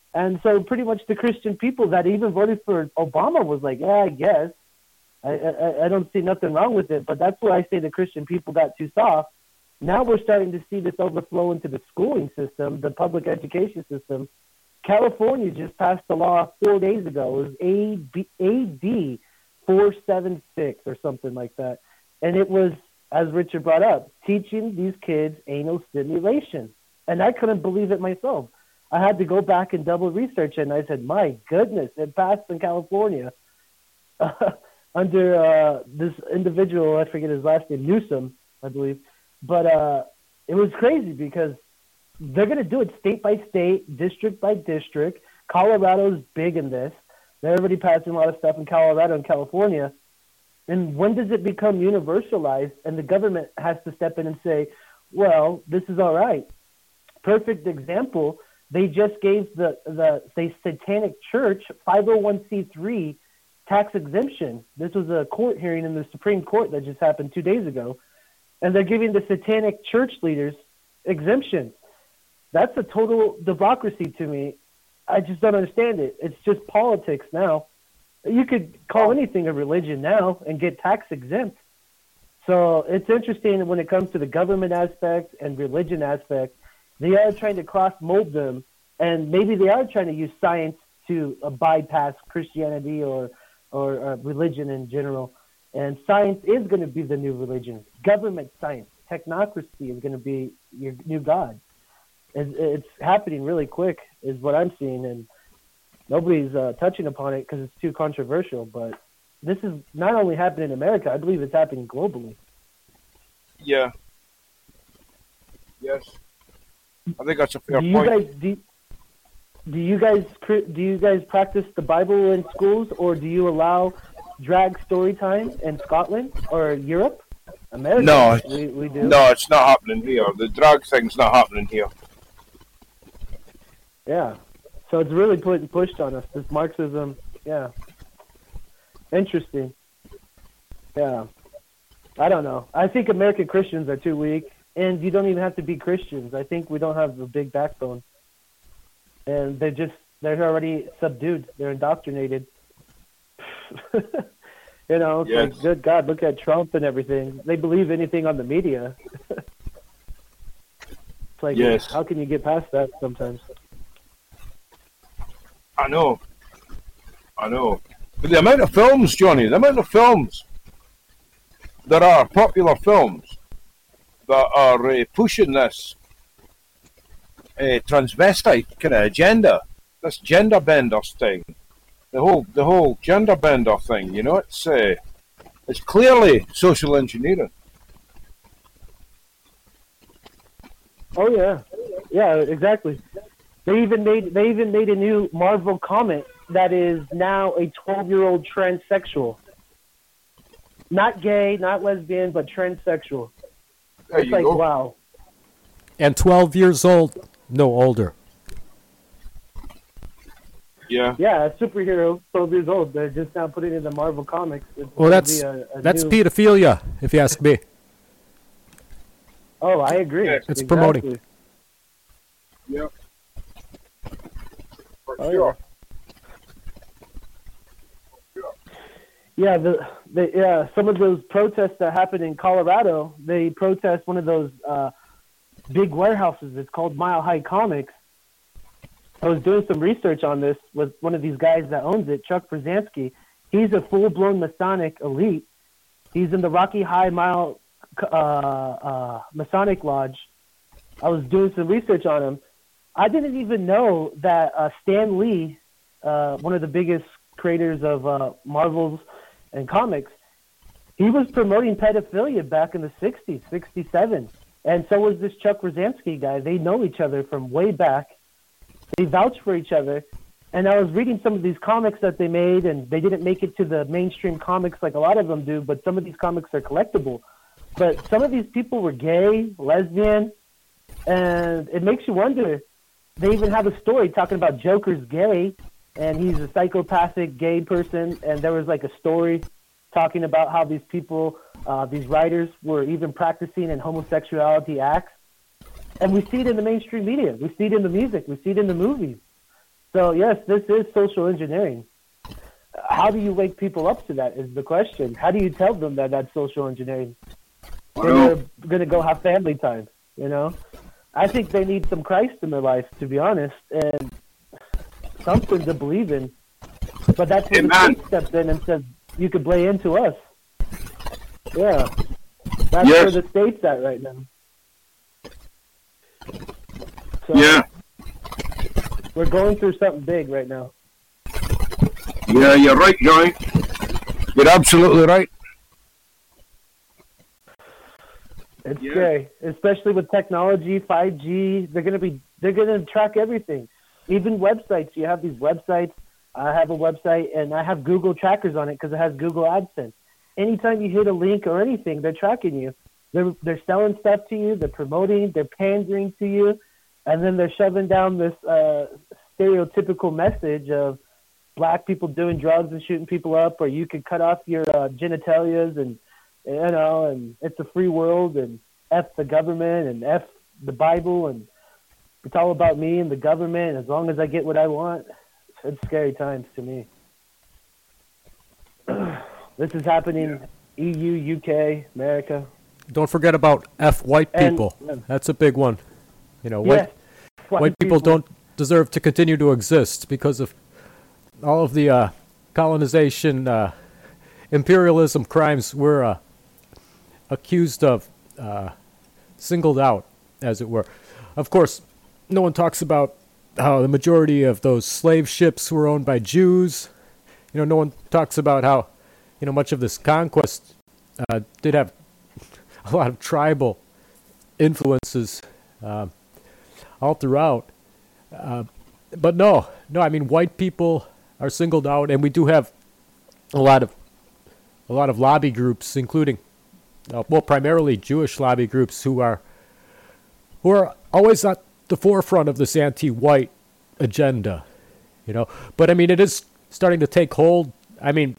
And so pretty much the Christian people that even voted for Obama was like, yeah, I guess. I, I, I don't see nothing wrong with it. But that's where I say the Christian people got too soft. Now we're starting to see this overflow into the schooling system, the public education system. California just passed a law four days ago. It was A D four seventy-six or something like that. And it was, as Richard brought up, teaching these kids anal stimulation. And I couldn't believe it myself. I had to go back and double research it, and I said, my goodness, it passed in California uh, under uh, this individual, I forget his last name, Newsom, I believe. But uh, it was crazy because they're going to do it state by state, district by district. Colorado's big in this. They're already passing a lot of stuff in Colorado and California. And when does it become universalized and the government has to step in and say, well, this is all right? Perfect example, they just gave the, the, the Satanic Church five oh one c three tax exemption. This was a court hearing in the Supreme Court that just happened two days ago. And they're giving the Satanic Church leaders exemption. That's a total democracy to me. I just don't understand it. It's just politics now. You could call anything a religion now and get tax exempt. So it's interesting when it comes to the government aspect and religion aspect, they are trying to cross mold them, and maybe they are trying to use science to uh, bypass Christianity or, or uh, religion in general. And science is going to be the new religion. Government science, technocracy is going to be your new God. It's, it's happening really quick is what I'm seeing, and nobody's uh, touching upon it because it's too controversial. But this is not only happening in America, I believe it's happening globally. Yeah. Yes. I think that's a fair do you point. Guys, do, do you guys do you guys practice the Bible in schools, or do you allow drag story time in Scotland or Europe? America, no, we, we do. No, it's not happening here. The drag thing's not happening here. Yeah. So it's really put, pushed on us, this Marxism. Yeah. Interesting. Yeah. I don't know. I think American Christians are too weak, and you don't even have to be Christians. I think we don't have a big backbone. And they're just, they're already subdued. They're indoctrinated. You know, it's yes. like, good God, look at Trump and everything. They believe anything on the media. It's like, yes. How can you get past that sometimes? I know. I know. But the amount of films, Johnny, the amount of films, there are popular films that are uh, pushing this uh, transvestite kind of agenda, this gender bender thing, the whole the whole gender bender thing. You know, it's uh, it's clearly social engineering. Oh yeah, yeah, exactly. They even made they even made a new Marvel comic that is now a twelve-year-old transsexual. Not gay, not lesbian, but transsexual. There It's you like, go. wow. And twelve years old, no older. Yeah. Yeah, a superhero, twelve years old. They're just now putting it in the Marvel comics. It's Well, gonna that's be a- a that's new- pedophilia, if you ask me. Oh, I agree. Yes. It's Exactly. promoting. Yeah. For Oh, sure. Yeah, the, the yeah some of those protests that happened in Colorado, they protest one of those uh, big warehouses. It's called Mile High Comics. I was doing some research on this with one of these guys that owns it, Chuck Brzezinski. He's a full-blown Masonic elite. He's in the Rocky High Mile uh, uh, Masonic Lodge. I was doing some research on him. I didn't even know that uh, Stan Lee, uh, one of the biggest creators of uh, Marvels and comics, he was promoting pedophilia back in the sixties, sixty-seven. And so was this Chuck Brzezinski guy. They know each other from way back. They vouch for each other. And I was reading some of these comics that they made, and they didn't make it to the mainstream comics like a lot of them do, but some of these comics are collectible. But some of these people were gay, lesbian, and it makes you wonder. They even have a story talking about Joker's gay, and he's a psychopathic gay person, and there was like a story talking about how these people, uh, these writers, were even practicing in homosexuality acts. And we see it in the mainstream media. We see it in the music. We see it in the movies. So yes, this is social engineering. How do you wake people up to that is the question. How do you tell them that that's social engineering? When Well- they're going to go have family time, you know? I think they need some Christ in their life, to be honest, and something to believe in. But that's when the Amen. state steps in and says, you could play into us. Yeah. That's Yes. where the state's at right now. So Yeah, we're going through something big right now. yeah, you're right, Johnny. You're absolutely right. It's Yeah. scary, especially with technology, five G. They're gonna be, they're gonna track everything, even websites. You have these websites. I have a website, and I have Google trackers on it because it has Google AdSense. Anytime you hit a link or anything, they're tracking you. They're they're selling stuff to you. They're promoting. They're pandering to you, and then they're shoving down this uh, stereotypical message of black people doing drugs and shooting people up, or you could cut off your uh, genitalias and. You know, and it's a free world, and F the government, and F the Bible, and it's all about me and the government. As long as I get what I want, it's scary times to me. This is happening E U, U K, America. Don't forget about F white And- people. That's a big one. You know, white, Yes, white people don't deserve to continue to exist because of all of the uh, colonization, uh, imperialism crimes we're uh, accused of, uh, singled out, as it were. Of course, no one talks about how the majority of those slave ships were owned by Jews. You know, no one talks about how, you know, much of this conquest uh, did have a lot of tribal influences uh, all throughout. Uh, but no, no, I mean, white people are singled out, and we do have a lot of a lot of lobby groups, including, uh, well, primarily Jewish lobby groups who are who are always at the forefront of this anti-white agenda, you know. But I mean, it is starting to take hold. I mean,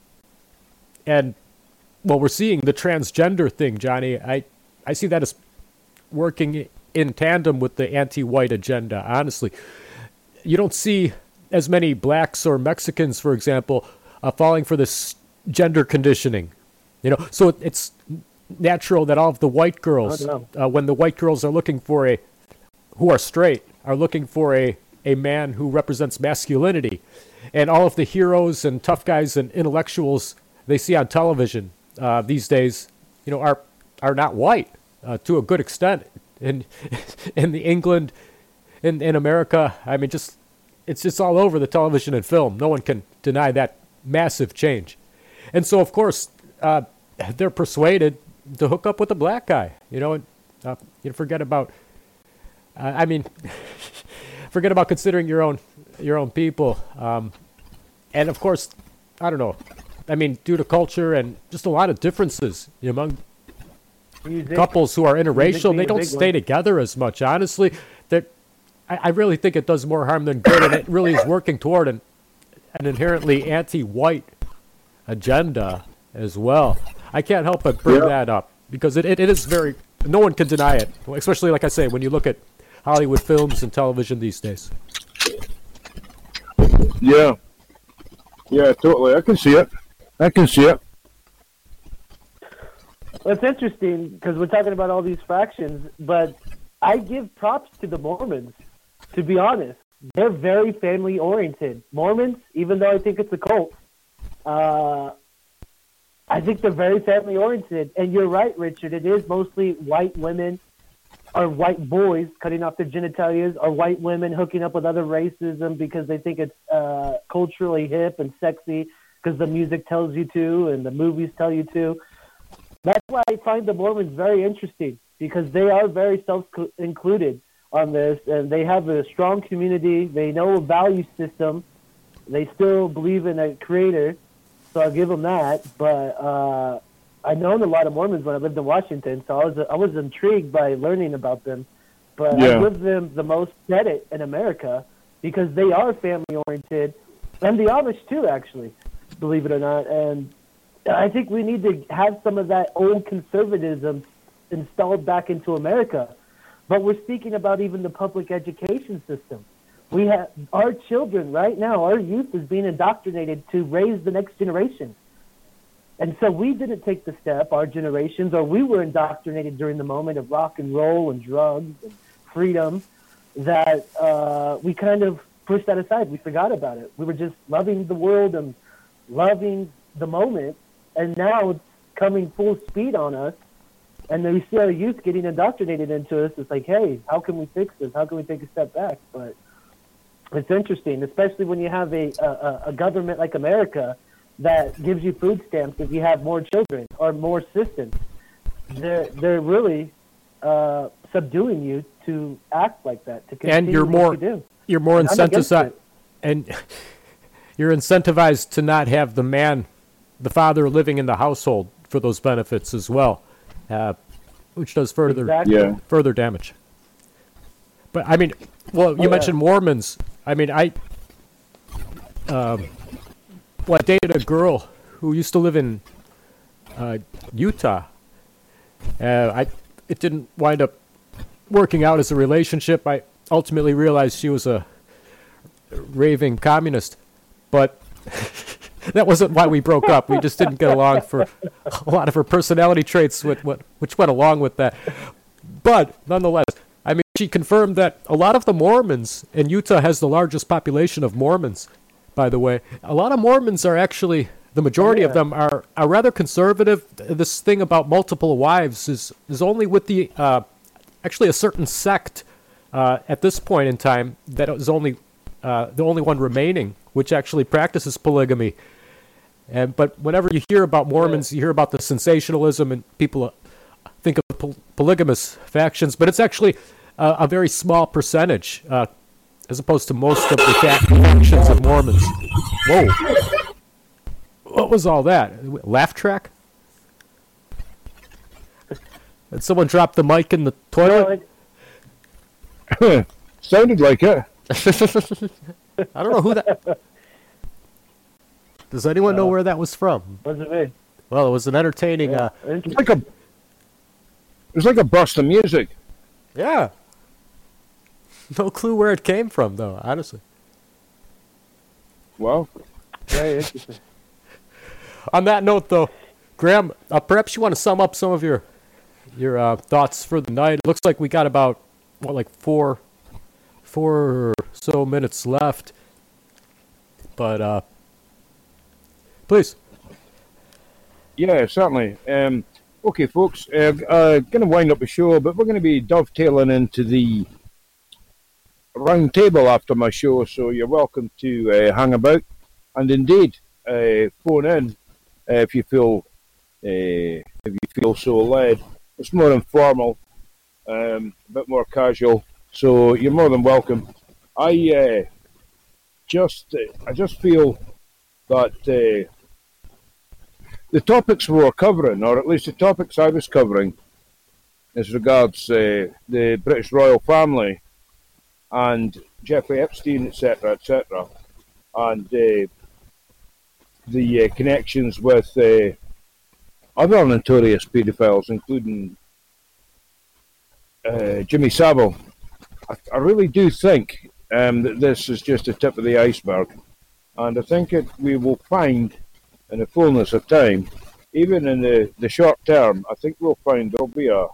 and well, we're seeing the transgender thing, Johnny. I I see that as working in tandem with the anti-white agenda. Honestly, you don't see as many blacks or Mexicans, for example, uh, falling for this gender conditioning. You know, so it, it's natural that all of the white girls, Oh, uh, when the white girls are looking for a, who are straight, are looking for a, a man who represents masculinity, and all of the heroes and tough guys and intellectuals they see on television uh, these days, you know, are are not white uh, to a good extent. In in the England, in in America, I mean, just it's just all over the television and film. No one can deny that massive change. And so, of course, uh, they're persuaded to hook up with a black guy. You know, and uh, you forget about. Uh, I mean, forget about considering your own your own people. Um, and of course, I don't know. I mean, due to culture and just a lot of differences among Music. couples who are interracial, being they a don't big stay one. together as much. Honestly, that I, I really think it does more harm than good, and it really is working toward an an inherently anti-white agenda as well. I can't help but bring Yeah. that up because it, it, it is very, no one can deny it, especially, like I say, when you look at Hollywood films and television these days. Yeah. Yeah, totally. I can see it. I can see it. Well, it's interesting because we're talking about all these fractions, but I give props to the Mormons, to be honest. They're very family-oriented. Mormons, even though I think it's a cult, uh, I think they're very family-oriented. And you're right, Richard. It is mostly white women or white boys cutting off their genitalias or white women hooking up with other racism because they think it's uh, culturally hip and sexy because the music tells you to and the movies tell you to. That's why I find the Mormons very interesting because they are very self-included on this, and they have a strong community. They know a value system. They still believe in a creator, so I'll give them that. But uh, I've known a lot of Mormons when I lived in Washington, so I was I was intrigued by learning about them. But Yeah. I give them the most credit in America because they are family-oriented, and the Amish too, actually, believe it or not. And I think we need to have some of that old conservatism installed back into America. But we're speaking about even the public education system. We have our children right now, our youth is being indoctrinated to raise the next generation. And so we didn't take the step, our generations, or we were indoctrinated during the moment of rock and roll and drugs and freedom, that uh, we kind of pushed that aside. We forgot about it. We were just loving the world and loving the moment, and now it's coming full speed on us. And then we see our youth getting indoctrinated into us. It's like, hey, how can we fix this? How can we take a step back? But it's interesting, especially when you have a, a, a government like America that gives you food stamps if you have more children or more assistance. They're, they're really uh, subduing you to act like that, to continue and you're what more you do. you're more And I'm against incentivized, it. and you're incentivized to not have the man, the father, living in the household for those benefits as well, uh, which does further Exactly. Yeah. further damage. But I mean, well, you Oh, mentioned yeah. Mormons. I mean, I, um, well, I dated a girl who used to live in uh, Utah. Uh, I it didn't wind up working out as a relationship. I ultimately realized she was a raving communist, but that wasn't why we broke up. We just didn't get along for a lot of her personality traits, which, which went along with that. But nonetheless, I mean, she confirmed that a lot of the Mormons, and Utah has the largest population of Mormons, by the way. A lot of Mormons are actually, the majority of Yeah. them are, are rather conservative. This thing about multiple wives is, is only with the, uh, actually a certain sect uh, at this point in time that is only uh, the only one remaining, which actually practices polygamy. And but whenever you hear about Mormons, you hear about the sensationalism, and people uh, think of pol- polygamous factions, but it's actually uh, a very small percentage, uh, as opposed to most of the fa- factions of Mormons. Whoa! What was all that? Laugh track? Did someone drop the mic in the No, toilet? it- Sounded like it. I don't know who that. Does anyone know where that was from? wasn't me. Well, it was an entertaining. Yeah. Uh, It's like a, it was like a burst of music. yeah. No clue where it came from, though. Honestly. Well, Very interesting. On that note, though, Graham, uh, perhaps you want to sum up some of your your uh, thoughts for the night. It looks like we got about what, like four, four or so minutes left. But uh, please. yeah, certainly. Um, okay, folks, uh, uh, going to wind up the show, but we're going to be dovetailing into the round table after my show, so you're welcome to uh, hang about and indeed uh, phone in uh, if you feel uh, if you feel so led. It's more informal, um, a bit more casual, so you're more than welcome. I uh, just uh, I just feel that uh, the topics we were covering, or at least the topics I was covering, as regards uh, the British royal family and Jeffrey Epstein, et cetera, et cetera, and uh, the uh, connections with uh, other notorious paedophiles, including uh, Jimmy Savile. I, I really do think um, that this is just the tip of the iceberg, and I think it we will find in the fullness of time, even in the, the short term, I think we'll find there'll be a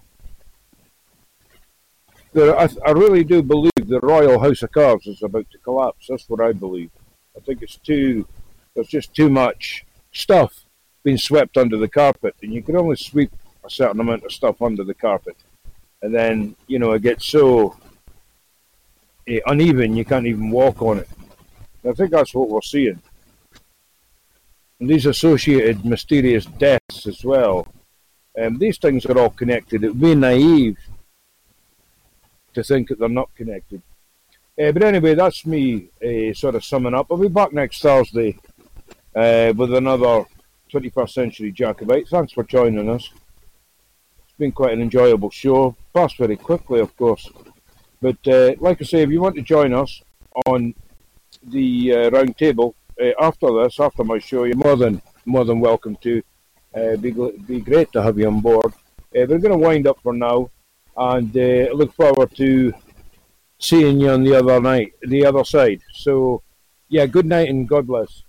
There, I, I really do believe the Royal House of Cards is about to collapse. That's what I believe. I think it's too, there's just too much stuff being swept under the carpet, and you can only sweep a certain amount of stuff under the carpet, and then you know it gets so uh, uneven you can't even walk on it. I think that's what we're seeing, and these associated mysterious deaths as well. Um, these things are all connected. It would be naive to think that they're not connected. Uh, but anyway, that's me uh, sort of summing up. I'll be back next Thursday uh, with another twenty-first Century Jacobite. Thanks for joining us. It's been quite an enjoyable show. Passed very quickly, of course. But uh, like I say, if you want to join us on the uh, round table uh, after this, after my show, you're more than more than welcome to. Uh, be be great to have you on board. Uh, we're going to wind up for now, and uh, look forward to seeing you on the other night, the other side. So, yeah, good night and God bless.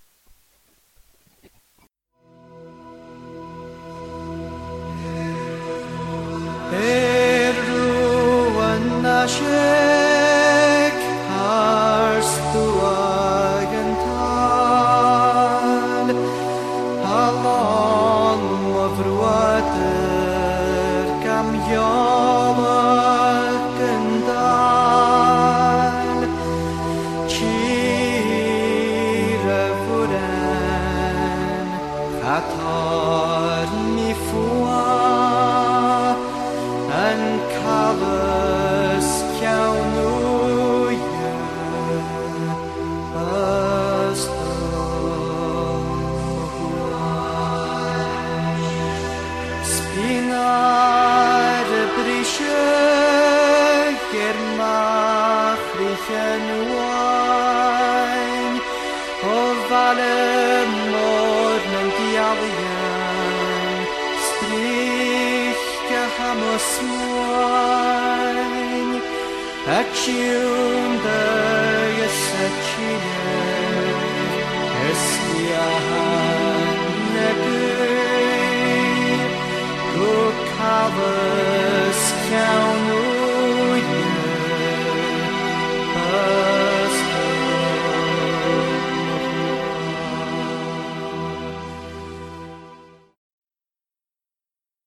Erruan nashek harstuagental halon mavruater kam yolakendal chire furen hatar mi fua and covers Kaunuya as Spinar brische germachlichen wine of alle morgen dialien strich gehamos moin Action